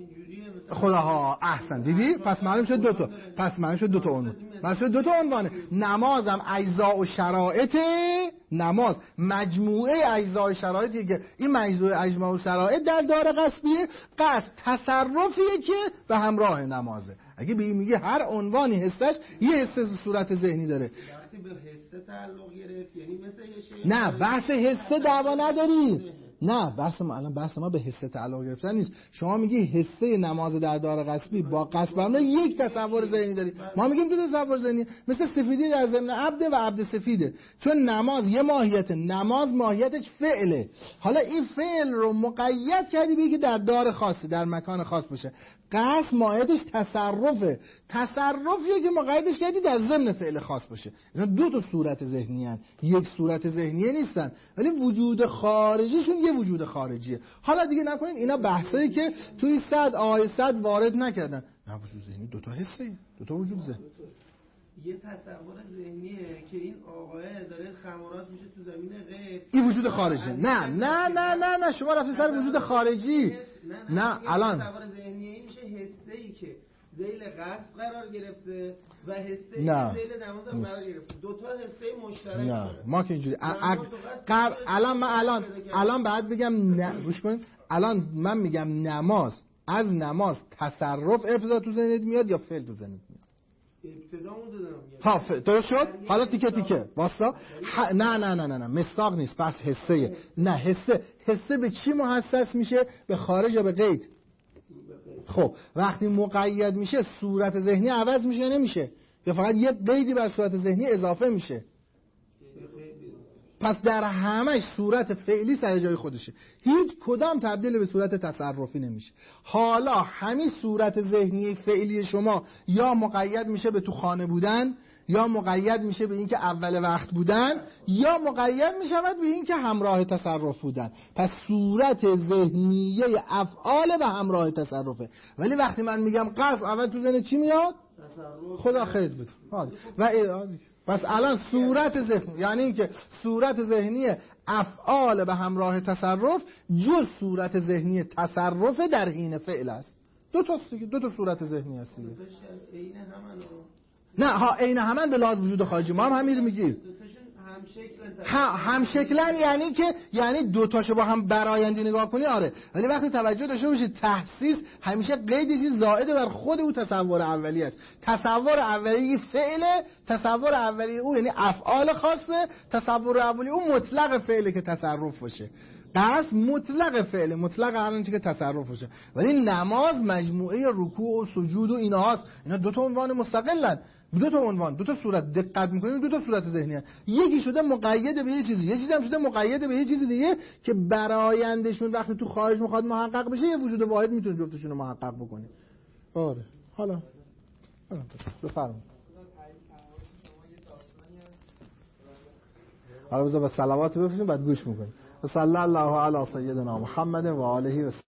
خداها احسن، دیدی؟ پس معلوم شد دوتا، پس معلوم شد دوتا عنوان، پس شد دوتا عنوانه. نمازم اجزا و شرایط، نماز مجموعه اجزا و شرایطیه که این مجموعه اجزا و شرایط در دار قصبیه، قصد تصرفیه که به همراه نمازه. اگه به این میگه هر عنوانی حسش یه حس صورت ذهنی داره. وقتی به حس تعلق گرفت یعنی مثل یه شی، نه بحث حس دعوا نداری، نه بحث ما به حس تعلق گرفتن نیست. شما میگی حسه نماز در دار قصبی با قصب هم یک تصور ذهنی داری، ما میگیم دو تصور ذهنی، مثل سفیدی در ضمن عبد و عبد سفیده. چون نماز یه ماهیت، نماز ماهیتش فعله، حالا این فعل رو مقید کردی بگی در دار خاصی در مکان خاص باشه. قصد ماهیتش تصرفه، تصرفیه که مقیدش کردی در ضمن فعل خاص باشه. اینا دو تا صورت ذهنی هن، یک صورت ذهنیه نیستن، ولی وجود خارجیشون یه وجود خارجیه. حالا دیگه نکنین اینا بحثایی که توی صد آیه صد وارد نکردن. نه، وجود ذهنی دو تا حسه، دو تا وجود ذهنی. یه تصور ذهنیه که این آقاه داره خمارات میشه تو زمین غیب، این وجود خارجی. نه شما رفتی سر وجود خارجی. نه الان تصور ذهنیه این میشه حسه‌ای که ذیل قصد قرار گرفته و حسه‌ای که ذیل نماز هم قرار گرفته، دو تا حسه مشترک. نه ما که اینجوری الان بعد بگم روش کن. الان من میگم نماز، از نماز تصرف ابتدا تو ذهنت میاد یا فعل تو ذهنت میاد؟ ها درست شد. حالا تیکه تیکه واسطا نه مصداق نیست، بس حسه. نه حسه به چی محسس میشه؟ به خارج یا به قید؟ خب وقتی مقید میشه صورت ذهنی عوض میشه یا نمیشه؟ یا فقط یه قیدی بر صورت ذهنی اضافه میشه؟ پس در همش صورت فعلی سر جای خودشه، هیچ کدام تبدیل به صورت تصرفی نمیشه. حالا همین صورت ذهنی فعلی شما یا مقید میشه به تو خانه بودن، یا مقید میشه به اینکه اول وقت بودن، یا مقید میشود به اینکه همراه تصرف بودن. پس صورت ذهنیه افعال به همراه تصرفه. ولی وقتی من میگم قصد، اول تو ذهن چی میاد؟ خدا خیر بده. و پس الان صورت ذهنی یعنی اینکه صورت ذهنی افعال به همراه تصرف جز صورت ذهنی تصرف در حین فعل است. دو تا صورت ذهنی هست دیگه. نه ها عین همن به لحاظ وجود خارجی، ما هم همین رو میگیم. هم شکلن یعنی که یعنی دو تاشو با هم برآیندی نگاه کنی، آره. ولی وقتی توجه داشته باشی تخصیص همیشه قیدی زائد بر خود او تصور اولی است. تصور اولی فعله، تصور اولی او یعنی افعال خاصه، تصور اولی او مطلق فعله که تصرف باشه. قصد مطلق فعله، مطلق هر آنچه که تصرف باشه. ولی نماز مجموعه رکوع و سجود و اینهاست. اینا دو تا عنوان مستقلن، دو تا عنوان، دو تا صورت. دقت می‌کنیم دو تا صورت ذهنی هست. یکی شده مقید به یه چیزی، یه چیزی هم شده مقید به یه چیز دیگه که برآیندشون وقتی تو خارج میخواد محقق بشه یه وجود واحد میتونه جفتشون رو محقق بکنه. آره حالا بفرمایید. حالا بذار با صلوات بفرستیم بعد گوش میکنیم. صلی الله علی سیدنا محمد و آله و